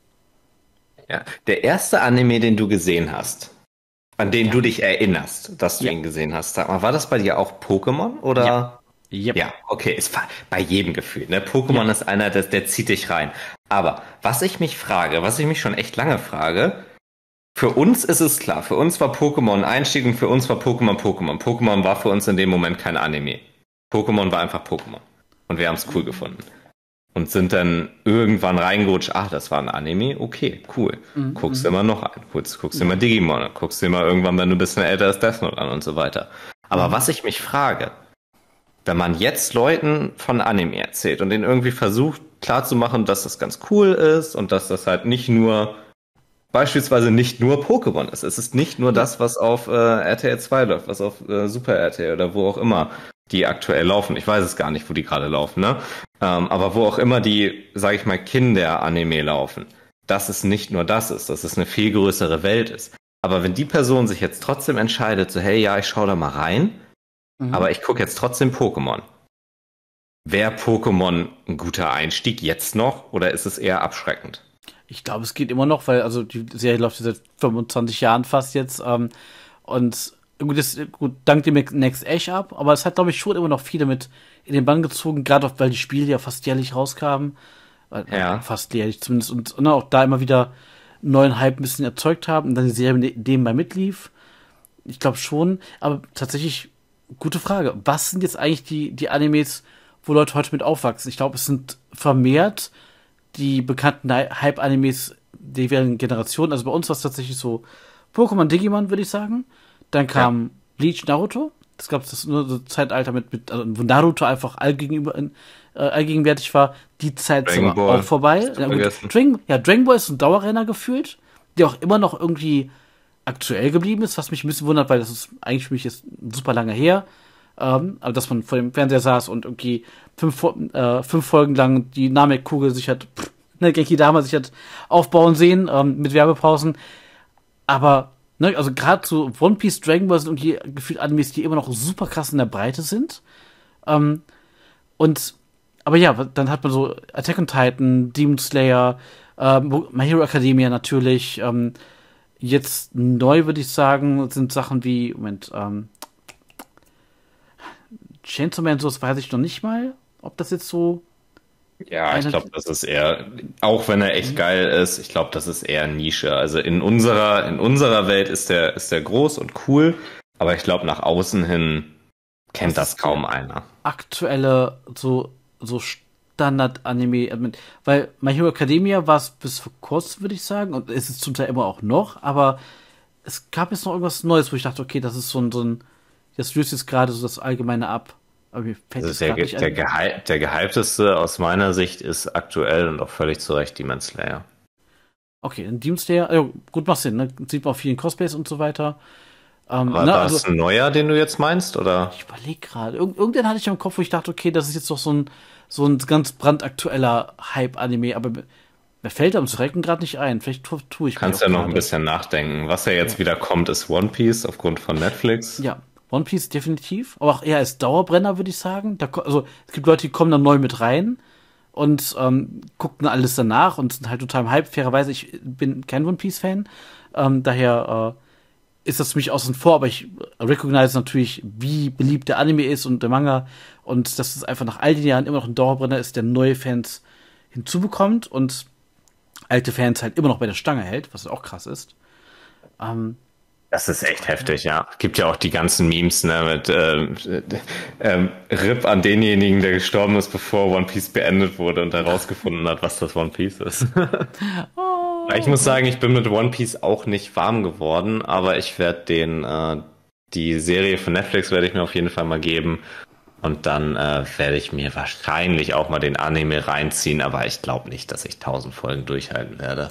Ja. Der erste Anime, den du gesehen hast, an den Ja. du dich erinnerst, dass du Ja. ihn gesehen hast, sag mal, war das bei dir auch Pokémon oder? Ja. Yep. Ja, okay, ist bei jedem Gefühl. Ne? Pokémon Ja. ist einer, der, der zieht dich rein. Aber was ich mich frage, was ich mich schon echt lange frage, für uns ist es klar, für uns war Pokémon ein Einstieg und für uns war Pokémon Pokémon. Pokémon war für uns in dem Moment kein Anime. Pokémon war einfach Pokémon. Und wir haben es cool gefunden. Und sind dann irgendwann reingerutscht, ach, das war ein Anime, okay, cool. Mhm, Guckst mhm. dir mal noch an, guckst, guckst dir mal Digimon an, guckst dir mal irgendwann, wenn du ein bisschen älter ist, Death Note an und so weiter. Aber Mhm. was ich mich frage, wenn man jetzt Leuten von Anime erzählt und denen irgendwie versucht klarzumachen, dass das ganz cool ist und dass das halt nicht nur, beispielsweise nicht nur Pokémon ist. Es ist nicht nur das, was auf äh, R T L zwei läuft, was auf äh, Super R T L oder wo auch immer die aktuell laufen. Ich weiß es gar nicht, wo die gerade laufen, ne? Ähm, aber wo auch immer die, sage ich mal, Kinder-Anime laufen, dass es nicht nur das ist, dass es eine viel größere Welt ist. Aber wenn die Person sich jetzt trotzdem entscheidet, so hey, ja, ich schau da mal rein, Mhm. aber ich gucke jetzt trotzdem Pokémon. Wäre Pokémon ein guter Einstieg jetzt noch oder ist es eher abschreckend? Ich glaube, es geht immer noch, weil also die Serie läuft ja seit fünfundzwanzig Jahren fast jetzt. Ähm, und gut, das, gut, dank dem Next Ash ab, aber es hat, glaube ich, schon immer noch viele mit in den Bann gezogen, gerade auch, weil die Spiele ja fast jährlich rauskamen. Äh, Ja. Fast jährlich zumindest. Und, und auch da immer wieder neuen Hype ein bisschen erzeugt haben und dann die Serie ne- nebenbei mitlief. Ich glaube schon, aber tatsächlich, gute Frage. Was sind jetzt eigentlich die, die Animes, wo Leute heute mit aufwachsen? Ich glaube, es sind vermehrt die bekannten Hy- Hype-Animes der jeweiligen Generation. Also bei uns war es tatsächlich so Pokémon, Digimon, würde ich sagen. Dann kam Bleach, Naruto. Das gab es nur so Zeitalter mit, mit also wo Naruto einfach allgegenüber, äh, allgegenwärtig war. Die Zeit ist Dragon aber Ball. auch vorbei. Hast du Ja, gut, vergessen. Dragon, ja, Dragon Ball ist ein Dauerrenner gefühlt, der auch immer noch irgendwie aktuell geblieben ist, was mich ein bisschen wundert, weil das ist eigentlich für mich jetzt super lange her. Ähm, aber dass man vor dem Fernseher saß und irgendwie fünf, Fo- äh, fünf Folgen lang die Namek-Kugel sich hat, pff, ne, Genki Dama sich hat aufbauen sehen, ähm, mit Werbepausen. Aber, ne, also gerade so One Piece, Dragon Ball sind irgendwie gefühlt Animes, die immer noch super krass in der Breite sind. Ähm, und, aber ja, dann hat man so Attack on Titan, Demon Slayer, ähm, My Hero Academia natürlich, ähm, jetzt neu würde ich sagen, sind Sachen wie, Moment, ähm, Chainsaw Man, sowas weiß ich noch nicht mal, ob das jetzt so. Ja, ich Eine- glaube, das ist eher, auch wenn er echt geil ist, ich glaube, das ist eher Nische. Also in unserer, in unserer Welt ist der, ist der groß und cool, aber ich glaube, nach außen hin kennt Was das ist kaum einer. aktuelle, so, so Standard-Anime, äh, weil My Hero Academia war es bis vor kurzem, würde ich sagen, und es ist zum Teil immer auch noch, aber es gab jetzt noch irgendwas Neues, wo ich dachte, okay, das ist so ein, so ein, das löst jetzt gerade so das Allgemeine ab. Aber mir fällt Also jetzt der, gerade ge- nicht der, ein. gehyp, der gehypteste aus meiner Sicht ist aktuell und auch völlig zu Recht Demon Slayer. Okay, ein Demon Slayer, ja, gut, macht Sinn, ne? Sieht man auch viel in Cosplays und so weiter. Ähm, Aber ne, war also, es ein neuer, den du jetzt meinst, oder? ich überlege gerade. Irgend, irgendwann hatte ich im Kopf, wo ich dachte, okay, das ist jetzt doch so ein, so ein ganz brandaktueller Hype-Anime, aber Mir fällt am Schrecken gerade nicht ein. Vielleicht tue tu ich Kannst ja noch ein bisschen nachdenken. Was ja jetzt ja. wieder kommt, ist One Piece aufgrund von Netflix. Ja, One Piece definitiv. Aber auch eher als Dauerbrenner, würde ich sagen. Da, also es gibt Leute, die kommen dann neu mit rein und ähm, gucken alles danach und sind halt total im Hype. Fairerweise, ich bin kein One Piece-Fan. Ähm, daher äh, ist das für mich außen vor, aber ich recognize natürlich, wie beliebt der Anime ist und der Manga und dass es einfach nach all den Jahren immer noch ein Dauerbrenner ist, der neue Fans hinzubekommt und alte Fans halt immer noch bei der Stange hält, was auch krass ist. Ähm, das ist echt heftig, ja. Gibt ja auch die ganzen Memes, ne, mit ähm, ähm, R I P an denjenigen, der gestorben ist, bevor One Piece beendet wurde und herausgefunden hat, was das One Piece ist. Oh. Ich muss sagen, ich bin mit One Piece auch nicht warm geworden, aber ich werde den, äh, die Serie von Netflix werde ich mir auf jeden Fall mal geben. Und dann äh, werde ich mir wahrscheinlich auch mal den Anime reinziehen, aber ich glaube nicht, dass ich tausend Folgen durchhalten werde.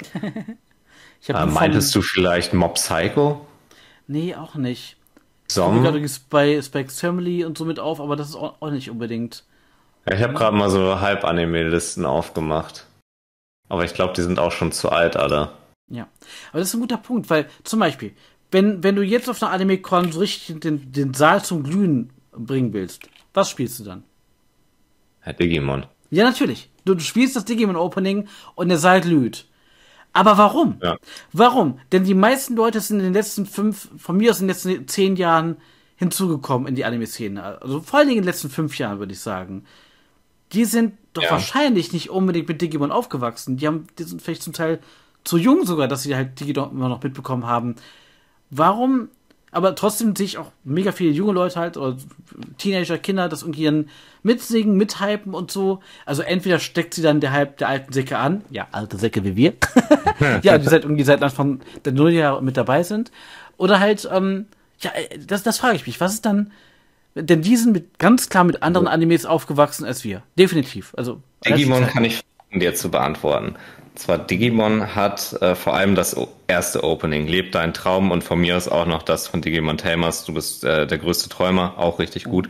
ich äh, meintest du vielleicht Mob Psycho? Nee, auch nicht. Som? Ich gerade bei Spikes Family und so mit auf, aber das ist auch, auch nicht unbedingt. Ja, ich habe gerade mal so Halb-Anime-Listen aufgemacht. Aber ich glaube, die sind auch schon zu alt, alle. Ja, aber das ist ein guter Punkt, weil zum Beispiel, wenn, wenn du jetzt auf einer Anime-Con so richtig den, den Saal zum Glühen bringen willst, was spielst du dann? Herr Digimon. Ja, natürlich. Du, du spielst das Digimon-Opening und der Saal glüht. Aber warum? Ja. Warum? Denn die meisten Leute sind in den letzten fünf, von mir aus in den letzten zehn Jahren hinzugekommen in die Anime-Szene. Also vor allen Dingen in den letzten fünf Jahren, würde ich sagen. Die sind doch ja. wahrscheinlich nicht unbedingt mit Digimon aufgewachsen. Die haben, die sind vielleicht zum Teil zu jung sogar, dass sie halt Digimon immer noch mitbekommen haben. Warum? Aber trotzdem sehe ich auch mega viele junge Leute halt, oder Teenager, Kinder, das irgendwie dann mitsingen, mithypen und so. Also entweder steckt sie dann der Hype der alten Säcke an, ja, alte Säcke wie wir, ja, die seit irgendwie seit Anfang der Nulljahre mit dabei sind. Oder halt, ähm, ja, das, das frage ich mich, was ist dann, denn die sind mit, ganz klar mit anderen Animes aufgewachsen als wir. Definitiv. Also Digimon kann ich dir zu beantworten. Zwar Digimon hat äh, vor allem das erste Opening, Leb dein Traum, und von mir aus auch noch das von Digimon Tamers, du bist äh, der größte Träumer, auch richtig gut.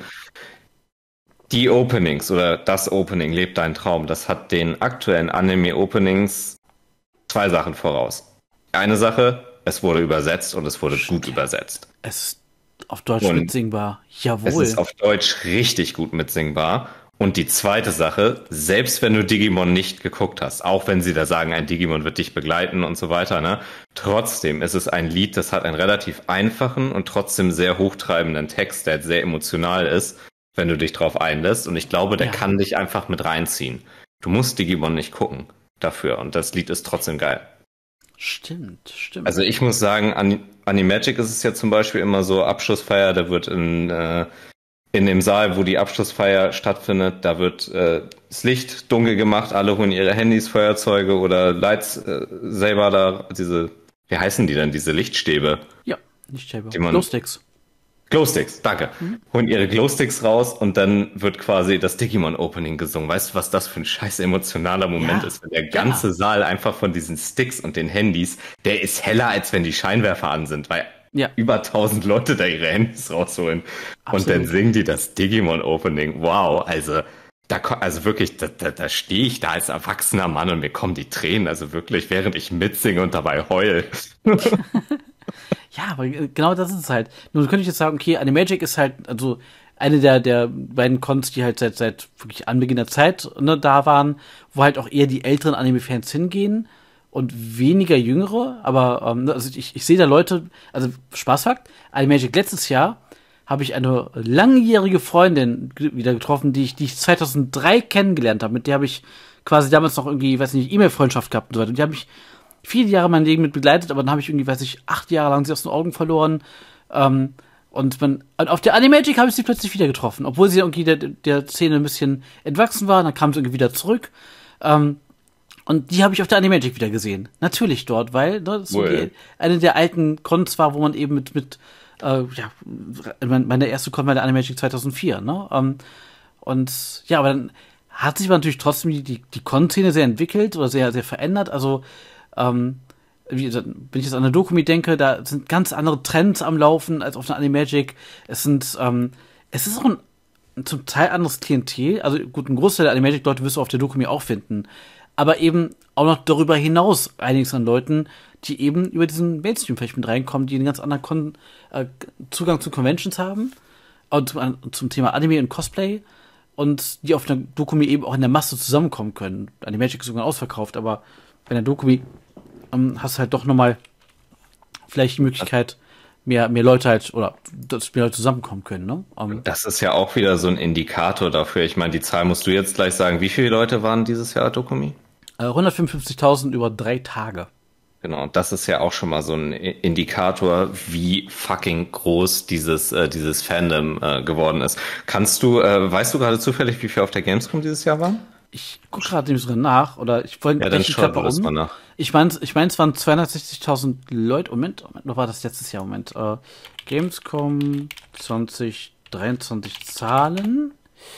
Die Openings oder das Opening, Leb dein Traum, das hat den aktuellen Anime-Openings zwei Sachen voraus. Eine Sache, es wurde übersetzt und es wurde gut übersetzt. Es ist auf Deutsch und mitsingbar, jawohl. Es ist auf Deutsch richtig gut mitsingbar. Und die zweite Sache, selbst wenn du Digimon nicht geguckt hast, auch wenn sie da sagen, ein Digimon wird dich begleiten und so weiter, ne, trotzdem ist es ein Lied, das hat einen relativ einfachen und trotzdem sehr hochtreibenden Text, der sehr emotional ist, wenn du dich drauf einlässt. Und ich glaube, der ja. kann dich einfach mit reinziehen. Du musst Digimon nicht gucken dafür. Und das Lied ist trotzdem geil. Stimmt, stimmt. Also ich muss sagen, an Animagic ist es ja zum Beispiel immer so, Abschlussfeier, da wird in... Äh, In dem Saal, wo die Abschlussfeier stattfindet, da wird äh, das Licht dunkel gemacht, alle holen ihre Handys, Feuerzeuge oder Lightsaber äh, da, diese, wie heißen die denn, diese Lichtstäbe? Ja, Lichtstäbe. Glowsticks. Glowsticks, danke. Mhm. Holen ihre Glowsticks raus und dann wird quasi das Digimon-Opening gesungen. Weißt du, was das für ein scheiß emotionaler Moment ja, ist? Wenn der ganze ja. Saal einfach von diesen Sticks und den Handys, der ist heller, als wenn die Scheinwerfer an sind, weil ja. über tausend Leute da ihre Handys rausholen. Absolut. Und dann singen die das Digimon-Opening. Wow, also da, also wirklich, da, da, da stehe ich da als erwachsener Mann und mir kommen die Tränen, also wirklich, während ich mitsinge und dabei heul. Ja, aber genau das ist es halt. Nun könnte ich jetzt sagen, okay, Animagic ist halt, also eine der, der beiden Cons, die halt seit, seit wirklich Anbeginn der Zeit ne, da waren, wo halt auch eher die älteren Anime-Fans hingehen. Und weniger jüngere, aber ähm, also ich, ich sehe da Leute, also Spaßfakt, Animagic letztes Jahr habe ich eine langjährige Freundin wieder getroffen, die ich, die ich zweitausenddrei kennengelernt habe. Mit der habe ich quasi damals noch irgendwie, weiß nicht, E-Mail-Freundschaft gehabt und so weiter. Und die habe ich viele Jahre mein Leben mit begleitet, aber dann habe ich irgendwie, weiß ich, acht Jahre lang sie aus den Augen verloren. Ähm, und, man, und auf der Animagic habe ich sie plötzlich wieder getroffen, obwohl sie irgendwie der, der Szene ein bisschen entwachsen war. Dann kam sie irgendwie wieder zurück. Ähm, Und die habe ich auf der Animagic wieder gesehen. Natürlich dort, weil ne, das die, eine der alten Cons war, wo man eben mit, mit äh, ja, meine erste Con war der Animagic zweitausendvier, ne? Um, und ja, aber dann hat sich aber natürlich trotzdem die, die, die Con-Szene sehr entwickelt oder sehr, sehr verändert. Also, ähm, wie, wenn ich jetzt an eine Dokumi denke, da sind ganz andere Trends am Laufen als auf der Animagic. Es sind, ähm, es ist auch ein, ein zum Teil anderes Klientel. Also gut, ein Großteil der Animagic-Leute wirst du auf der Dokumi auch finden. aber eben auch noch darüber hinaus einiges an Leuten, die eben über diesen Mainstream vielleicht mit reinkommen, die einen ganz anderen Kon- äh, Zugang zu Conventions haben, und zum, zum Thema Anime und Cosplay, und die auf einer Dokumi eben auch in der Masse zusammenkommen können. Animagic ist sogar ausverkauft, aber bei einer Dokumi ähm, hast du halt doch nochmal vielleicht die Möglichkeit, mehr, mehr Leute halt, oder dass mehr Leute zusammenkommen können, ne? Um, Das ist ja auch wieder so ein Indikator dafür. Ich meine, die Zahl musst du jetzt gleich sagen. Wie viele Leute waren dieses Jahr Dokumi? äh, hundertfünfundfünfzigtausend über drei Tage. Genau, das ist ja auch schon mal so ein Indikator, wie fucking groß dieses äh, dieses Fandom äh, geworden ist. Kannst du, äh, weißt du gerade zufällig, wie viel auf der Gamescom dieses Jahr waren? Ich gucke gerade nämlich sogar nach, oder ich wollte Ja, dann schau du das mal nach. Ich meine, ich mein, es waren zweihundertsechzigtausend Leute. Moment, Moment, noch war das letztes Jahr, Moment. Äh, Gamescom zwanzig dreiundzwanzig Zahlen.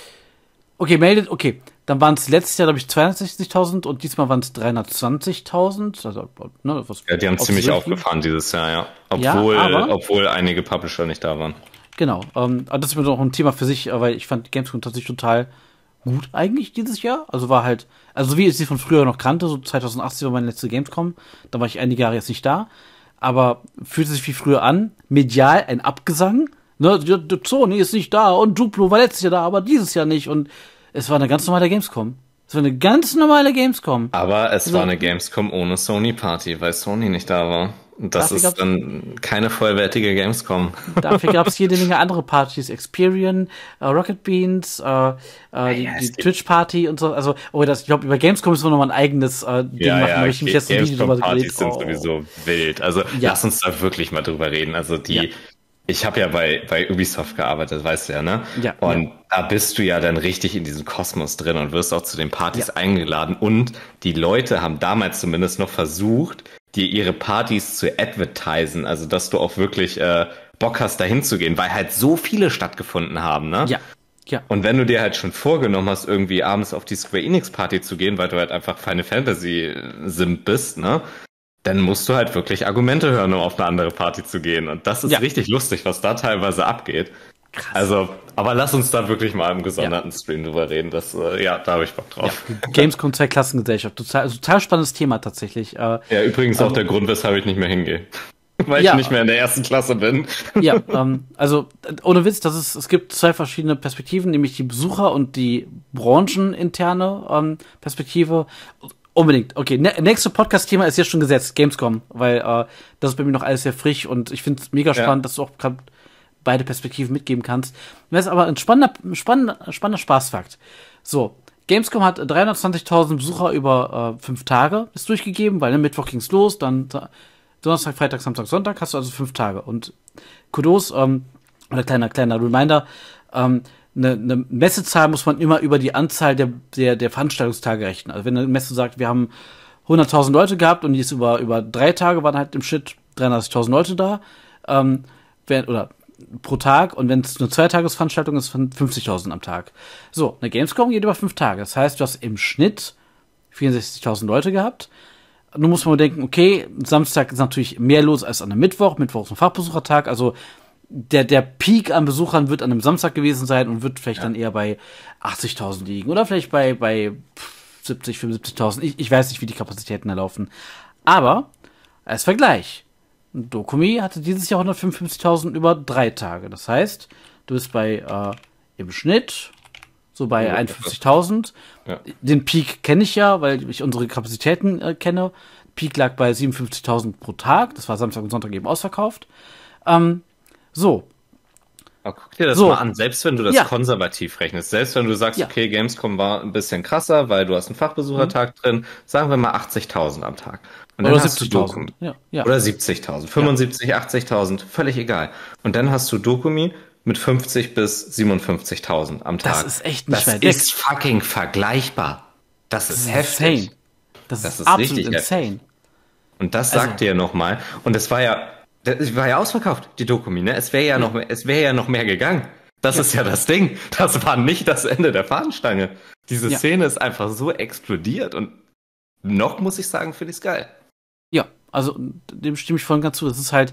Okay, meldet, okay. Dann waren es letztes Jahr, glaube ich, zweihundertsechzigtausend und diesmal waren es dreihundertzwanzigtausend. Also, ne, was ja, die haben ziemlich aufgefahren dieses Jahr, ja. Obwohl, ja, aber, obwohl einige Publisher nicht da waren. Genau. Ähm, das ist mir doch ein Thema für sich, weil ich fand Gamescom tatsächlich total gut eigentlich dieses Jahr. Also war halt, also wie ich sie von früher noch kannte, so zweitausendachtzehn war meine letzte Gamescom. Da war ich einige Jahre jetzt nicht da. Aber fühlte sich wie früher an. Medial ein Abgesang. Ne, Sony ist nicht da und Duplo war letztes Jahr da, aber dieses Jahr nicht. Und es war eine ganz normale Gamescom. Es war eine ganz normale Gamescom. Aber es also, war eine Gamescom ohne Sony-Party, weil Sony nicht da war. Und das ist dann keine vollwertige Gamescom. Dafür gab es jede Menge andere Partys. Experian, äh, Rocket Beans, äh, äh, die, ja, die Twitch-Party und so. Also, oh, das, ich glaube, über Gamescom müssen wir nochmal ein eigenes äh, Ding ja, machen. Ja, ich mich jetzt ein Video drüber Partys sind oh. sowieso wild. Also, ja. Lass uns da wirklich mal drüber reden. Also, die... Ja. Ich habe ja bei, bei Ubisoft gearbeitet, weißt du ja, ne? Ja. Und ja. da bist du ja dann richtig in diesem Kosmos drin und wirst auch zu den Partys ja. eingeladen. Und die Leute haben damals zumindest noch versucht, dir ihre Partys zu advertisen. Also, dass du auch wirklich äh, Bock hast, dahin zu gehen, weil halt so viele stattgefunden haben, ne? Ja. Ja. Und wenn du dir halt schon vorgenommen hast, irgendwie abends auf die Square Enix Party zu gehen, weil du halt einfach Final Fantasy Simp bist, ne? Dann musst du halt wirklich Argumente hören, um auf eine andere Party zu gehen. Und das ist ja. richtig lustig, was da teilweise abgeht. Krass. Also, aber lass uns da wirklich mal im gesonderten ja. Stream drüber reden. Das, äh, ja, da habe ich Bock drauf. Ja. Gamescom zwei Klassengesellschaft. Total, also total spannendes Thema tatsächlich. Äh, ja, übrigens also, auch der Grund, weshalb ich nicht mehr hingehe. Weil ja. ich nicht mehr in der ersten Klasse bin. Ja, ähm, also ohne Witz, das ist, es gibt zwei verschiedene Perspektiven, nämlich die Besucher- und die brancheninterne ähm, Perspektive. Unbedingt. Okay, ne- nächste Podcast-Thema ist jetzt schon gesetzt, Gamescom, weil äh, das ist bei mir noch alles sehr frisch und ich finde es mega spannend, ja. dass du auch beide Perspektiven mitgeben kannst. Das ist aber ein spannender, spannender, spannender Spaßfakt. So, Gamescom hat dreihundertzwanzigtausend Besucher über äh, fünf Tage ist durchgegeben, weil ne, Mittwoch ging's los, dann Donnerstag, Freitag, Samstag, Sonntag hast du also fünf Tage. Und Kudos, ähm, oder kleiner, kleiner Reminder, ähm, Eine, eine Messezahl muss man immer über die Anzahl der, der, der Veranstaltungstage rechnen. Also wenn eine Messe sagt, wir haben hunderttausend Leute gehabt und die ist über, über drei Tage, waren halt im Schnitt dreiunddreißigtausend Leute da, ähm, wenn, oder pro Tag, und wenn es eine Zweitagesveranstaltung ist, von fünfzigtausend am Tag. So, eine Gamescom geht über fünf Tage. Das heißt, du hast im Schnitt vierundsechzigtausend Leute gehabt. Nun muss man denken, okay, Samstag ist natürlich mehr los als an einem Mittwoch. Mittwoch ist ein Fachbesuchertag, also Der, der Peak an Besuchern wird an einem Samstag gewesen sein und wird vielleicht ja. dann eher bei achtzigtausend liegen oder vielleicht bei, bei siebzig, fünfundsiebzigtausend. Ich, ich weiß nicht, wie die Kapazitäten da laufen. Aber als Vergleich, Dokumi hatte dieses Jahr hundertfünfundfünfzigtausend über drei Tage. Das heißt, du bist bei äh, im Schnitt so bei ja, einundfünfzigtausend. Ja. Den Peak kenne ich ja, weil ich unsere Kapazitäten äh, kenne. Peak lag bei siebenundfünfzigtausend pro Tag. Das war Samstag und Sonntag eben ausverkauft. Ähm, So. Aber guck dir das so. mal an, selbst wenn du das ja. konservativ rechnest, selbst wenn du sagst, ja. okay, Gamescom war ein bisschen krasser, weil du hast einen Fachbesuchertag mhm. drin, sagen wir mal achtzigtausend am Tag. Und dann Oder hast du Dokumi. Ja. Ja. Oder siebzigtausend, fünfundsiebzig, ja. achtzigtausend, völlig egal. Und dann hast du Dokumi mit fünfzig bis siebenundfünfzigtausend am Tag. Das ist echt nicht Das weit ist weg. fucking vergleichbar. Das, das ist, ist heftig. Insane. Das, das ist, ist absolut insane. Heftig. Und das sagt also, dir nochmal. Und es war ja Es war ja ausverkauft, die Dokumi, ne? Es wäre ja, ja noch, es wäre ja noch mehr gegangen. Das ja. ist ja das Ding. Das war nicht das Ende der Fahnenstange. Diese ja. Szene ist einfach so explodiert und noch muss ich sagen, finde ich es geil. Ja, also dem stimme ich voll und ganz zu. Das ist halt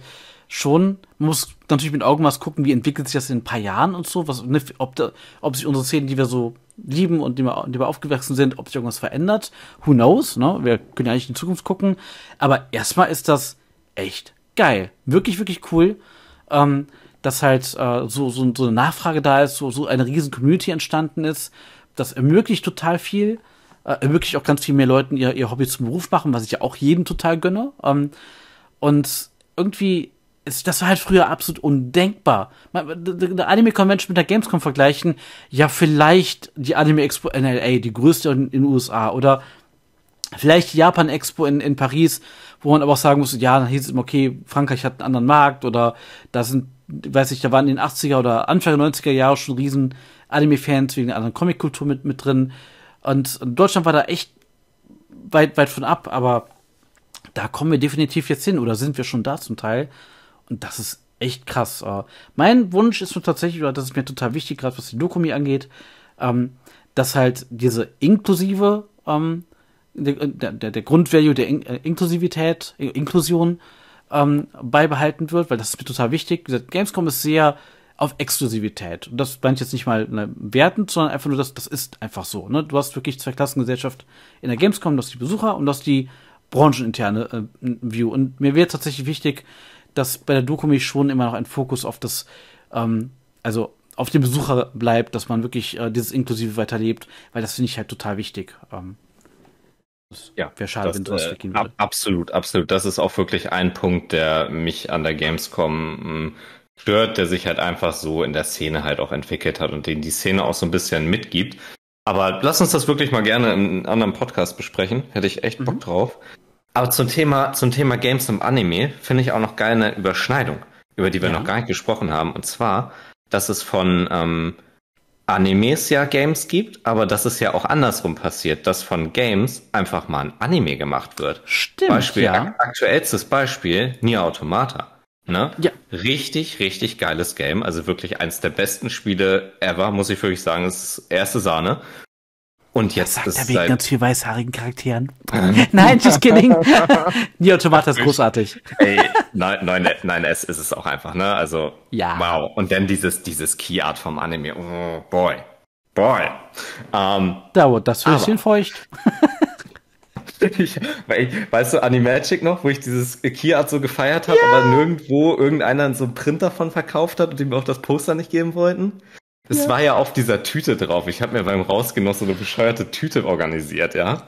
schon, man muss natürlich mit Augenmaß gucken, wie entwickelt sich das in ein paar Jahren und so, was, ne, ob, da, ob sich unsere Szenen, die wir so lieben und die wir, die wir aufgewachsen sind, ob sich irgendwas verändert. Who knows, ne? Wir können ja eigentlich in die Zukunft gucken. Aber erstmal ist das echt geil. Wirklich, wirklich cool. Ähm, dass halt äh, so, so, so eine Nachfrage da ist, so, so eine riesen Community entstanden ist. Das ermöglicht total viel. Äh, ermöglicht auch ganz viel mehr Leuten ihr, ihr Hobby zum Beruf machen, was ich ja auch jedem total gönne. Ähm, und irgendwie ist, das war halt früher absolut undenkbar. Eine Anime-Convention mit der Gamescom vergleichen, ja, vielleicht die Anime Expo in L A, die größte in den U S A, oder vielleicht die Japan Expo in, in Paris, wo man aber auch sagen muss, ja, dann hieß es immer, okay, Frankreich hat einen anderen Markt, oder da sind, weiß ich, da waren in den achtziger oder Anfang der neunziger Jahre schon riesen Anime-Fans wegen der anderen Comic-Kultur mit, mit drin. Und Deutschland war da echt weit, weit von ab, aber da kommen wir definitiv jetzt hin, oder sind wir schon da zum Teil. Und das ist echt krass. Uh, mein Wunsch ist nur tatsächlich, oder das ist mir total wichtig, gerade was die Dokumi angeht, ähm, dass halt diese inklusive, ähm, der, der, der Grundvalue der In- äh, Inklusivität, äh, Inklusion ähm, beibehalten wird, weil das ist mir total wichtig. Wie gesagt, Gamescom ist sehr auf Exklusivität. Und das meine ich jetzt nicht mal ne, wertend, sondern einfach nur, das, das ist einfach so. Ne? Du hast wirklich zwei Klassengesellschaft in der Gamescom, du hast die Besucher und du hast die brancheninterne äh, View. Und mir wäre tatsächlich wichtig, dass bei der Dokumi schon immer noch ein Fokus auf das, ähm, also auf den Besucher bleibt, dass man wirklich äh, dieses Inklusive weiterlebt, weil das finde ich halt total wichtig. Ähm, ja, wäre schade, das, wenn sowas äh, weggehen ab, würde. absolut, absolut. Das ist auch wirklich ein Punkt, der mich an der Gamescom mh, stört, der sich halt einfach so in der Szene halt auch entwickelt hat und den die Szene auch so ein bisschen mitgibt. Aber lass uns das wirklich mal gerne in einem anderen Podcast besprechen. Hätte ich echt Bock mhm. drauf. Aber zum Thema, zum Thema Games und Anime finde ich auch noch geil eine Überschneidung, über die wir ja. noch gar nicht gesprochen haben. Und zwar, dass es von ähm, Animes ja Games gibt, aber dass es ja auch andersrum passiert, dass von Games einfach mal ein Anime gemacht wird. Stimmt, Beispiel, ja. ak- aktuellstes Beispiel, Nier Automata. Ne? Ja. Richtig, richtig geiles Game. Also wirklich eins der besten Spiele ever, muss ich wirklich sagen. Es ist erste Sahne. Und jetzt sagt ist er es wegen seit... ganz viel weißhaarigen Charakteren. Nein, just kidding. Nier Automata ist großartig. Ey, nein, nein, nein, es ist es auch einfach, ne? Also, ja. Wow. Und dann dieses, dieses Key-Art vom Anime. Oh, boy. Boy. Um, da wurde das bisschen feucht. ich, weil ich, weißt du, Animagic noch, wo ich dieses Key-Art so gefeiert habe, ja. aber nirgendwo irgendeiner so einen Print davon verkauft hat und die mir auch das Poster nicht geben wollten? Es ja. war ja auf dieser Tüte drauf. Ich habe mir beim Rausgehen noch so eine bescheuerte Tüte organisiert, ja.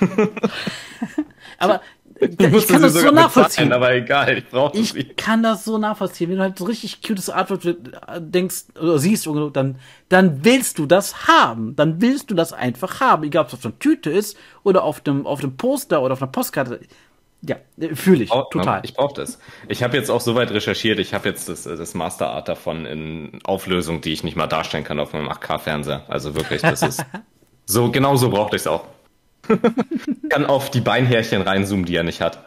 Aber ich kann das so nachvollziehen. Bezahlen, aber egal, ich brauche das Ich nicht. kann das so nachvollziehen. Wenn du halt so richtig cutes Artwork denkst oder siehst, dann, dann willst du das haben. Dann willst du das einfach haben. Egal, ob es auf einer Tüte ist oder auf dem, auf dem Poster oder auf einer Postkarte. Ja, fühle ich, oh, total. Ich brauche das. Ich habe jetzt auch soweit recherchiert, ich habe jetzt das, das Master Art davon in Auflösung, die ich nicht mal darstellen kann auf meinem acht K-Fernseher. Also wirklich, das ist so, genau so brauchte ich es auch. Kann auf die Beinhärchen reinzoomen, die er nicht hat.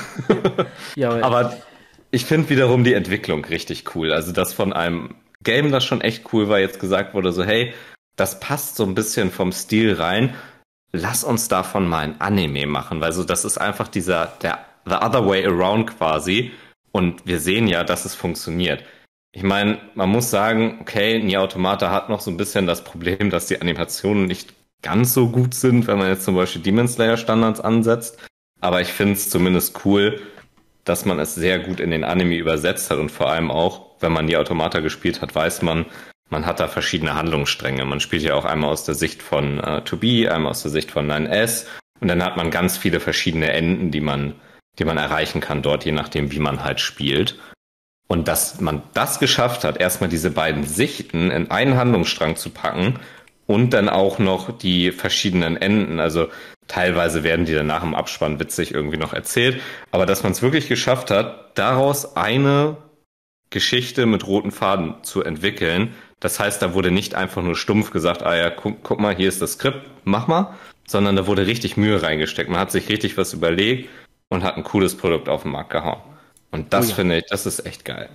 ja, aber, aber ich finde wiederum die Entwicklung richtig cool. Also, dass von einem Game, das schon echt cool war, jetzt gesagt wurde, so, hey, das passt so ein bisschen vom Stil rein. Lass uns davon mal ein Anime machen, weil so das ist einfach dieser, der the other way around quasi und wir sehen ja, dass es funktioniert. Ich meine, man muss sagen, okay, Nier Automata hat noch so ein bisschen das Problem, dass die Animationen nicht ganz so gut sind, wenn man jetzt zum Beispiel Demon Slayer Standards ansetzt, aber ich finde es zumindest cool, dass man es sehr gut in den Anime übersetzt hat und vor allem auch, wenn man Nier Automata gespielt hat, weiß man, man hat da verschiedene Handlungsstränge. Man spielt ja auch einmal aus der Sicht von äh, To Be, einmal aus der Sicht von nine S und dann hat man ganz viele verschiedene Enden, die man, die man erreichen kann dort, je nachdem, wie man halt spielt. Und dass man das geschafft hat, erstmal diese beiden Sichten in einen Handlungsstrang zu packen und dann auch noch die verschiedenen Enden, also teilweise werden die dann nach dem Abspann witzig irgendwie noch erzählt, aber dass man es wirklich geschafft hat, daraus eine Geschichte mit roten Faden zu entwickeln. Das heißt, da wurde nicht einfach nur stumpf gesagt, ah ja, guck, guck mal, hier ist das Skript, mach mal, sondern da wurde richtig Mühe reingesteckt. Man hat sich richtig was überlegt und hat ein cooles Produkt auf den Markt gehauen. Und das oh ja. finde ich, das ist echt geil.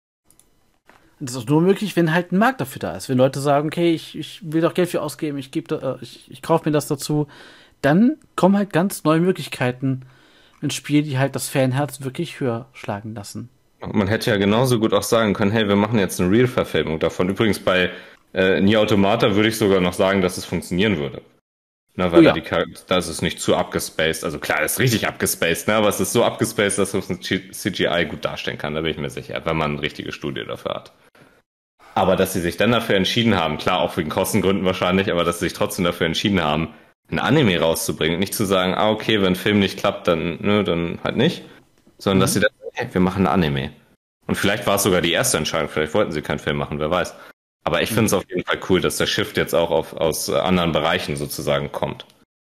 Das ist nur möglich, wenn halt ein Markt dafür da ist. Wenn Leute sagen, okay, ich, ich will doch Geld für ausgeben, ich, geb da, ich, ich kaufe mir das dazu, dann kommen halt ganz neue Möglichkeiten ins Spiel, die halt das Fanherz wirklich höher schlagen lassen. Man hätte ja genauso gut auch sagen können, hey, wir machen jetzt eine Real-Verfilmung davon. Übrigens bei äh, Nier Automata würde ich sogar noch sagen, dass es funktionieren würde. Na, weil Oh ja. da die Char- das ist nicht zu abgespaced. Also klar, das ist richtig abgespaced, ne? Aber es ist so abgespaced, dass es ein C G I gut darstellen kann, da bin ich mir sicher, wenn man eine richtige Studie dafür hat. Aber dass sie sich dann dafür entschieden haben, klar, auch wegen Kostengründen wahrscheinlich, aber dass sie sich trotzdem dafür entschieden haben, ein Anime rauszubringen. Nicht zu sagen, ah, okay, wenn ein Film nicht klappt, dann, ne, dann halt nicht. Sondern dass sie dann, hey, wir machen ein Anime. Und vielleicht war es sogar die erste Entscheidung, vielleicht wollten sie keinen Film machen, wer weiß. Aber ich finde es auf jeden Fall cool, dass der Shift jetzt auch auf, aus äh, anderen Bereichen sozusagen kommt.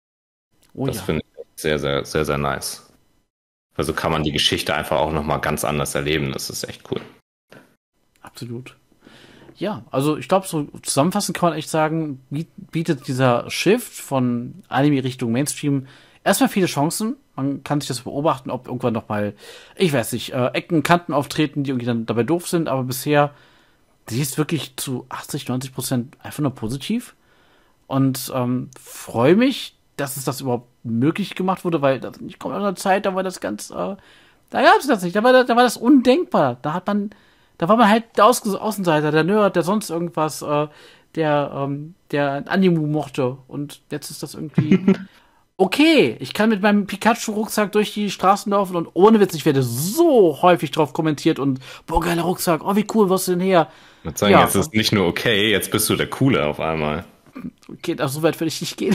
Oh Das ja. finde ich sehr, sehr, sehr, sehr nice. Also kann man die Geschichte einfach auch nochmal ganz anders erleben. Das ist echt cool. Absolut. Ja, also ich glaube, so zusammenfassend kann man echt sagen, bietet dieser Shift von Anime Richtung Mainstream erstmal viele Chancen. Man kann sich das beobachten, ob irgendwann noch mal, ich weiß nicht, äh, Ecken, Kanten auftreten, die irgendwie dann dabei doof sind, aber bisher, sie ist wirklich zu achtzig, neunzig Prozent einfach nur positiv. Und ähm, freue mich, dass es das überhaupt möglich gemacht wurde, weil das, ich komme aus einer Zeit, da war das ganz, äh, da gab es das nicht, da war, da war das undenkbar. Da hat man, da war man halt der Aus Außenseiter, der Nerd, der sonst irgendwas, äh, der, ähm, der Anime mochte. Und jetzt ist das irgendwie okay. Ich kann mit meinem Pikachu-Rucksack durch die Straßen laufen und ohne Witz, ich werde so häufig drauf kommentiert und boah, geiler Rucksack, oh, wie cool, was denn her? Ich würde sagen, Ja. jetzt ist nicht nur okay, jetzt bist du der Coole auf einmal. Okay, ach, so weit würde ich nicht gehen.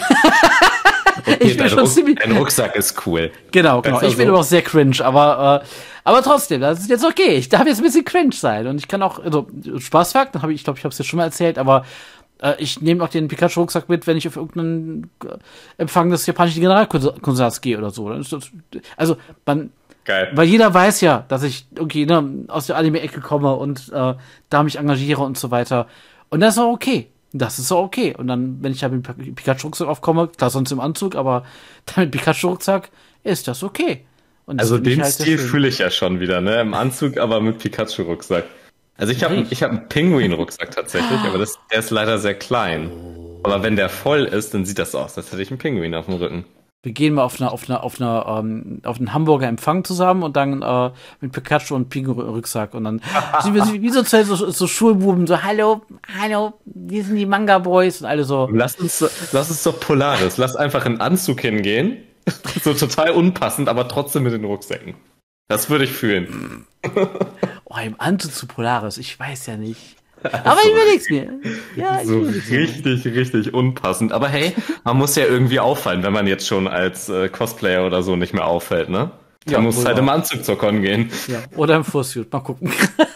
Okay, Ich bin dein, schon Ruck ziemlich- dein Rucksack ist cool. Genau, genau. Besser Ich bin so. immer noch sehr cringe, aber, äh, aber trotzdem, das ist jetzt okay. Ich darf jetzt ein bisschen cringe sein. Und ich kann auch, also, Spaßfakt, hab ich, ich glaube, ich habe es jetzt schon mal erzählt, aber äh, ich nehme auch den Pikachu-Rucksack mit, wenn ich auf irgendeinen äh, Empfang des japanischen Generalkonsulats gehe oder so. Dann ist das, also, man, Geil. weil jeder weiß ja, dass ich irgendwie ne, aus der Anime-Ecke komme und äh, da mich engagiere und so weiter. Und das ist auch okay. Das ist auch okay. Und dann, wenn ich da mit dem Pikachu-Rucksack aufkomme, klar, sonst im Anzug, aber dann mit Pikachu-Rucksack ist das okay. Und das Also finde ich den halt sehr Stil schön. fühle ich ja schon wieder, ne? Im Anzug, aber mit Pikachu-Rucksack. Also ich habe ich hab einen Pinguin-Rucksack tatsächlich, aber das, der ist leider sehr klein. Aber wenn der voll ist, dann sieht das aus, als hätte ich einen Pinguin auf dem Rücken. Wir gehen mal auf einer auf einer auf einer ähm, auf einen Hamburger Empfang zusammen und dann äh, mit Pikachu und Pinguin-Rucksack und dann sind wir wie so zwei so, so Schulbuben so hallo hallo wir sind die Manga Boys und alle so Lass uns, lass uns doch Polaris. Lass einfach einen Anzug hingehen. So total unpassend, aber trotzdem mit den Rucksäcken. Das würde ich fühlen. oh im Anzug zu Polaris ich weiß ja nicht aber ich überleg's mir ja ich So überleg's mir. richtig, richtig unpassend. Aber hey, man muss ja irgendwie auffallen, wenn man jetzt schon als äh, Cosplayer oder so nicht mehr auffällt, ne? Dann Ja, muss wohl halt wahr. im Anzug zur Con gehen. Ja, oder im Fursuit mal gucken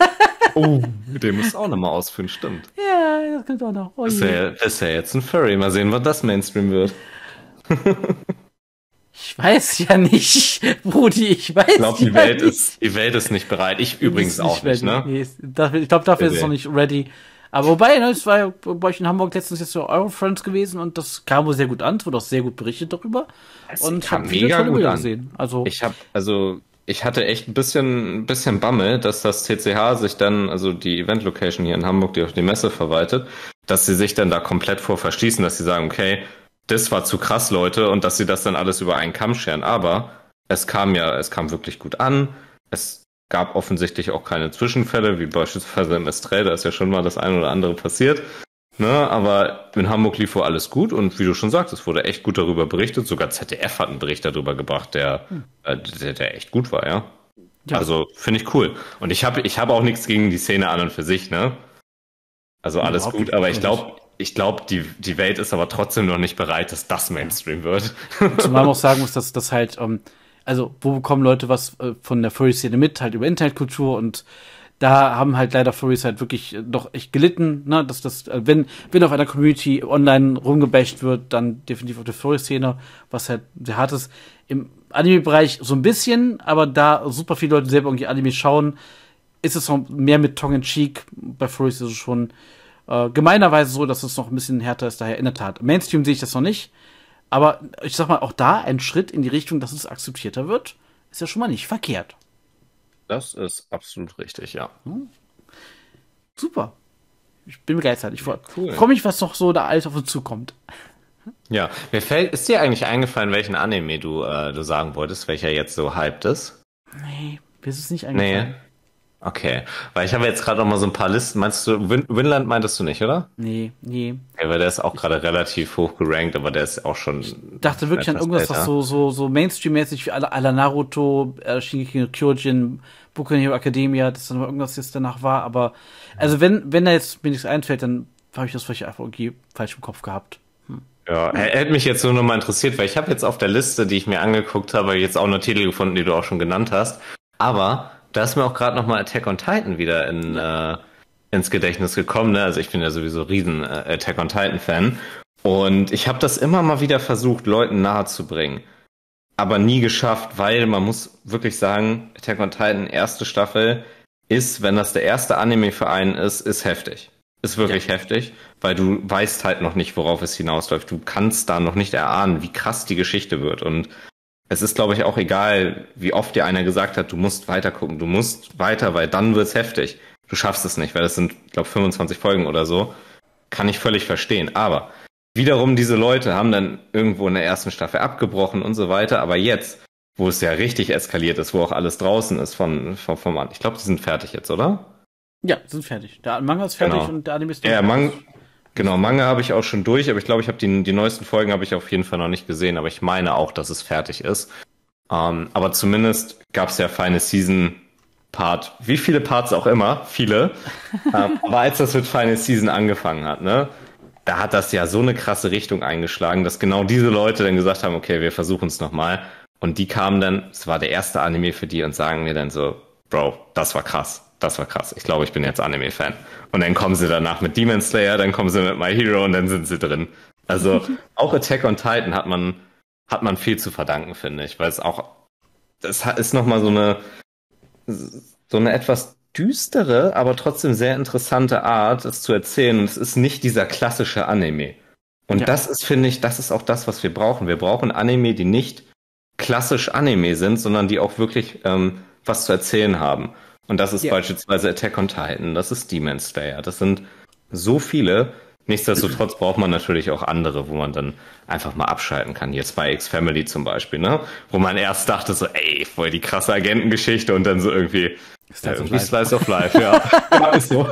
Oh, den musst du auch nochmal ausfüllen, stimmt. ja das könnte auch noch oh Ist je. ja, ist ja jetzt ein Furry. Mal sehen, wann das Mainstream wird. Ich weiß ja nicht Brudi ich weiß Ich glaube, die ja Welt nicht. ist, die Welt ist nicht bereit. Ich übrigens Ist auch nicht, ready. ne? Nee, ist, dafür, ich glaube, dafür ist es Nee. noch nicht ready. Aber wobei, ne, es war ja bei euch in Hamburg letztens jetzt so Eurofriends gewesen und das kam wohl sehr gut an. Es wurde auch sehr gut berichtet darüber. Es Und ich kam habe viele mega tolle gut Bilder an. gesehen. Also, Ich habe, also, ich hatte echt ein bisschen, ein bisschen Bammel, dass das T C H sich dann, also die Event-Location hier in Hamburg, die auch die Messe verwaltet, dass sie sich dann da komplett vor verschließen, dass sie sagen, okay, das war zu krass, Leute, und dass sie das dann alles über einen Kamm scheren. Aber es kam ja, es kam wirklich gut an. Es gab offensichtlich auch keine Zwischenfälle, wie beispielsweise im Estrell, da ist ja schon mal das eine oder andere passiert. Ne, aber in Hamburg lief wohl alles gut und wie du schon sagst, es wurde echt gut darüber berichtet. Sogar Z D F hat einen Bericht darüber gebracht, der, äh, der, der echt gut war, ja. Ja. Also finde ich cool. Und ich habe ich habe auch nichts gegen die Szene an und für sich, ne? Also alles Überhaupt gut, nicht. aber ich glaube, ich glaube, die, die Welt ist aber trotzdem noch nicht bereit, dass das Mainstream wird. zumal man auch sagen muss, dass das halt, ähm, also, wo bekommen Leute was äh, von der Furry-Szene mit? Halt über Internetkultur und da haben halt leider Furries halt wirklich äh, doch echt gelitten, ne, dass das, äh, wenn, wenn auf einer Community online rumgebasht wird, dann definitiv auf der Furry-Szene, was halt sehr hart ist. Im Anime-Bereich so ein bisschen, aber da super viele Leute selber irgendwie Anime schauen, ist es noch mehr mit Tongue-in-Cheek. Bei Furries ist es schon äh, gemeinerweise so, dass es noch ein bisschen härter ist, daher in der Tat. Im Mainstream sehe ich das noch nicht, aber ich sag mal, auch da ein Schritt in die Richtung, dass es akzeptierter wird, ist ja schon mal nicht verkehrt. Das ist absolut richtig, ja. Super. Ich bin begeistert. Ich freue cool. freu mich, was noch so da alles auf uns zukommt. Ja, mir fällt, ist dir eigentlich eingefallen, welchen Anime du, äh, du sagen wolltest, welcher jetzt so hyped ist? Nee, mir ist es nicht Nee. eingefallen. Okay, weil ich habe jetzt gerade noch mal so ein paar Listen. Meinst du, Win Vinland meintest du nicht, oder? Nee, nee. Ja, weil der ist auch Ich gerade relativ hoch gerankt, aber der ist auch schon dachte wirklich an etwas irgendwas, was älter. so, so, so Mainstream-mäßig wie alle, alle Naruto, äh, Shingeki no Kyojin, Boku no Hero Academia, dass dann mal irgendwas jetzt danach war, aber, also wenn, wenn da jetzt mir nichts einfällt, dann habe ich das vielleicht einfach irgendwie falsch im Kopf gehabt. Hm. Ja, h- hätte mich jetzt nur noch mal interessiert, weil ich habe jetzt auf der Liste, die ich mir angeguckt habe, jetzt auch noch Titel gefunden, die du auch schon genannt hast. Aber da ist mir auch gerade noch mal Attack on Titan wieder in, Ja. äh, ins Gedächtnis gekommen. Ne? Also ich bin ja sowieso riesen äh, Attack on Titan Fan. Und ich habe das immer mal wieder versucht, Leuten nahezubringen. Aber nie geschafft, weil man muss wirklich sagen, Attack on Titan, erste Staffel, ist, wenn das der erste Anime für einen ist, ist heftig. Ist Ja. wirklich heftig, weil du weißt halt noch nicht, worauf es hinausläuft. Du kannst da noch nicht erahnen, wie krass die Geschichte wird. Und es ist, glaube ich, auch egal, wie oft dir einer gesagt hat, du musst weiter gucken, du musst weiter, weil dann wird's heftig. Du schaffst es nicht, weil das sind, glaube fünfundzwanzig Folgen oder so. Kann ich völlig verstehen. Aber wiederum, diese Leute haben dann irgendwo in der ersten Staffel abgebrochen und so weiter. Aber jetzt, wo es ja richtig eskaliert ist, wo auch alles draußen ist von, von, vom An. Ich glaube, die sind fertig jetzt, oder? Ja, sind fertig. Der Manga ist fertig Genau. und der Anime ist noch Ja, nicht Mang fertig. genau, Manga habe ich auch schon durch, aber ich glaube, ich habe die, die neuesten Folgen habe ich auf jeden Fall noch nicht gesehen, aber ich meine auch, dass es fertig ist. Ähm, aber zumindest gab es ja Final Season Part, wie viele Parts auch immer, viele. ähm, aber als das mit Final Season angefangen hat, ne, da hat das ja so eine krasse Richtung eingeschlagen, dass genau diese Leute dann gesagt haben, okay, wir versuchen es nochmal. Und die kamen dann, es war der erste Anime für die und sagen mir dann so, Bro, das war krass, das war krass. Ich glaube, ich bin jetzt Anime-Fan. Und dann kommen sie danach mit Demon Slayer, dann kommen sie mit My Hero und dann sind sie drin. Also auch Attack on Titan hat man hat man viel zu verdanken, finde ich, weil es auch das ist nochmal so eine so eine etwas düstere, aber trotzdem sehr interessante Art, es zu erzählen. Und es ist nicht dieser klassische Anime. Und Ja. das ist, finde ich, das ist auch das, was wir brauchen. Wir brauchen Anime, die nicht klassisch Anime sind, sondern die auch wirklich ähm, was zu erzählen haben. Und das ist Ja. beispielsweise Attack on Titan, das ist Demon Slayer. Das sind so viele. Nichtsdestotrotz braucht man natürlich auch andere, wo man dann einfach mal abschalten kann. Jetzt bei X-Family zum Beispiel, ne? Wo man erst dachte so, ey, voll die krasse Agentengeschichte und dann so irgendwie, ja, Slice of irgendwie Life. Slice of Life, ja. Ja, ist so.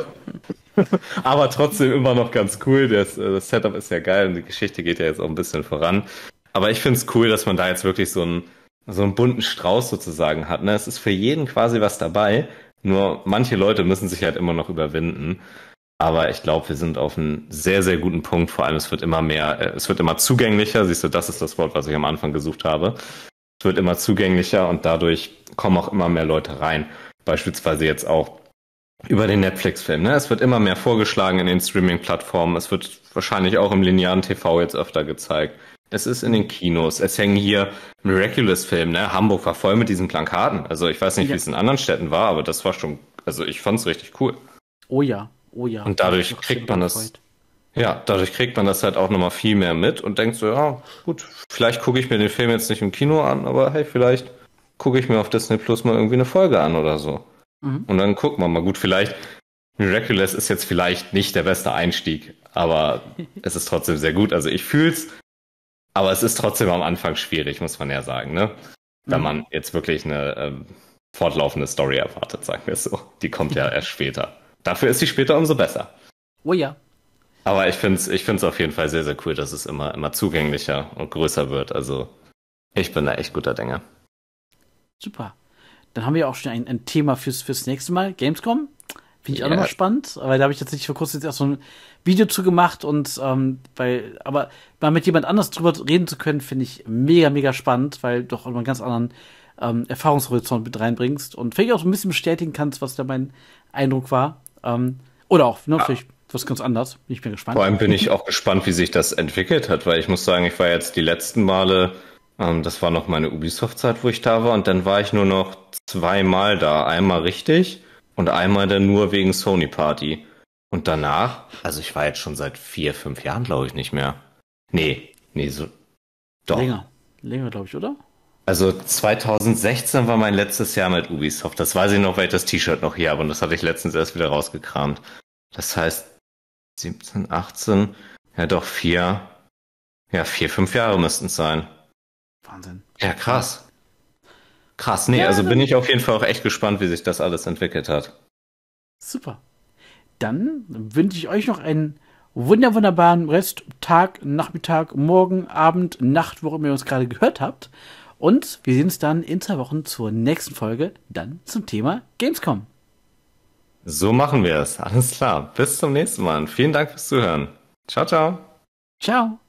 Aber trotzdem immer noch ganz cool. Das, äh, das Setup ist ja geil und die Geschichte geht ja jetzt auch ein bisschen voran. Aber ich finde es cool, dass man da jetzt wirklich so einen, so einen bunten Strauß sozusagen hat. Ne? Es ist für jeden quasi was dabei. Nur manche Leute müssen sich halt immer noch überwinden. Aber ich glaube, wir sind auf einem sehr, sehr guten Punkt. Vor allem, es wird immer mehr, äh, es wird immer zugänglicher. Siehst du, das ist das Wort, was ich am Anfang gesucht habe. Es wird immer zugänglicher und dadurch kommen auch immer mehr Leute rein. Beispielsweise jetzt auch über den Netflix-Film. Ne? Es wird immer mehr vorgeschlagen in den Streaming-Plattformen. Es wird wahrscheinlich auch im linearen T V jetzt öfter gezeigt. Es ist in den Kinos. Es hängen hier Miraculous-Film. Ne? Hamburg war voll mit diesen Plakaten. Also ich weiß nicht, Ja. wie es in anderen Städten war, aber das war schon, also ich fand es richtig cool. Oh ja, oh ja. Und dadurch Da hab ich mich kriegt sehr man drüber das, gefreut. ja, dadurch kriegt man das halt auch nochmal viel mehr mit und denkt so, ja, gut, vielleicht gucke ich mir den Film jetzt nicht im Kino an, aber hey, vielleicht gucke ich mir auf Disney Plus mal irgendwie eine Folge an oder so. Mhm. Und dann gucken wir mal. Gut, vielleicht, Miraculous ist jetzt vielleicht nicht der beste Einstieg, aber es ist trotzdem sehr gut. Also ich fühl's, aber es ist trotzdem am Anfang schwierig, muss man ja sagen, ne? Wenn Mhm. man jetzt wirklich eine ähm, fortlaufende Story erwartet, sagen wir es so. Die kommt ja erst später. Dafür ist sie später umso besser. Oh ja. Aber ich find's, ich find's auf jeden Fall sehr, sehr cool, dass es immer, immer zugänglicher und größer wird. Also ich bin da echt guter Dinge. Super. Dann haben wir ja auch schon ein, ein Thema fürs, fürs nächste Mal. Gamescom. Finde ich auch Ja. nochmal spannend, weil da habe ich tatsächlich vor kurzem jetzt erst so ein Video zu gemacht und ähm, weil, aber mal mit jemand anders drüber reden zu können, finde ich mega, mega spannend, weil du doch immer einen ganz anderen ähm, Erfahrungshorizont mit reinbringst und vielleicht auch so ein bisschen bestätigen kannst, was da mein Eindruck war. Ähm, oder auch, ne, vielleicht was ganz anderes. Bin ich bin gespannt. Vor allem bin ich auch gespannt, wie sich das entwickelt hat, weil ich muss sagen, ich war jetzt die letzten Male, ähm, das war noch meine Ubisoft-Zeit, wo ich da war, und dann war ich nur noch zweimal da. Einmal richtig und einmal dann nur wegen Sony Party. Und danach, also ich war jetzt schon seit vier, fünf Jahren, glaube ich, nicht mehr. Nee, nee, so, doch. Länger. Länger, glaube ich, oder? Also zwanzig sechzehn war mein letztes Jahr mit Ubisoft. Das weiß ich noch, weil ich das T-Shirt noch hier habe und das hatte ich letztens erst wieder rausgekramt. Das heißt siebzehn, achtzehn, ja doch vier, ja vier, fünf Jahre müssten es sein. Wahnsinn. Ja, krass. Krass, nee, Ja, also dann- bin ich auf jeden Fall auch echt gespannt, wie sich das alles entwickelt hat. Super. Dann wünsche ich euch noch einen wunder wunderbaren Rest, Tag, Nachmittag, Morgen, Abend, Nacht, worum ihr uns gerade gehört habt. Und wir sehen uns dann in zwei Wochen zur nächsten Folge, dann zum Thema Gamescom. So machen wir es. Alles klar. Bis zum nächsten Mal. Vielen Dank fürs Zuhören. Ciao, ciao. Ciao.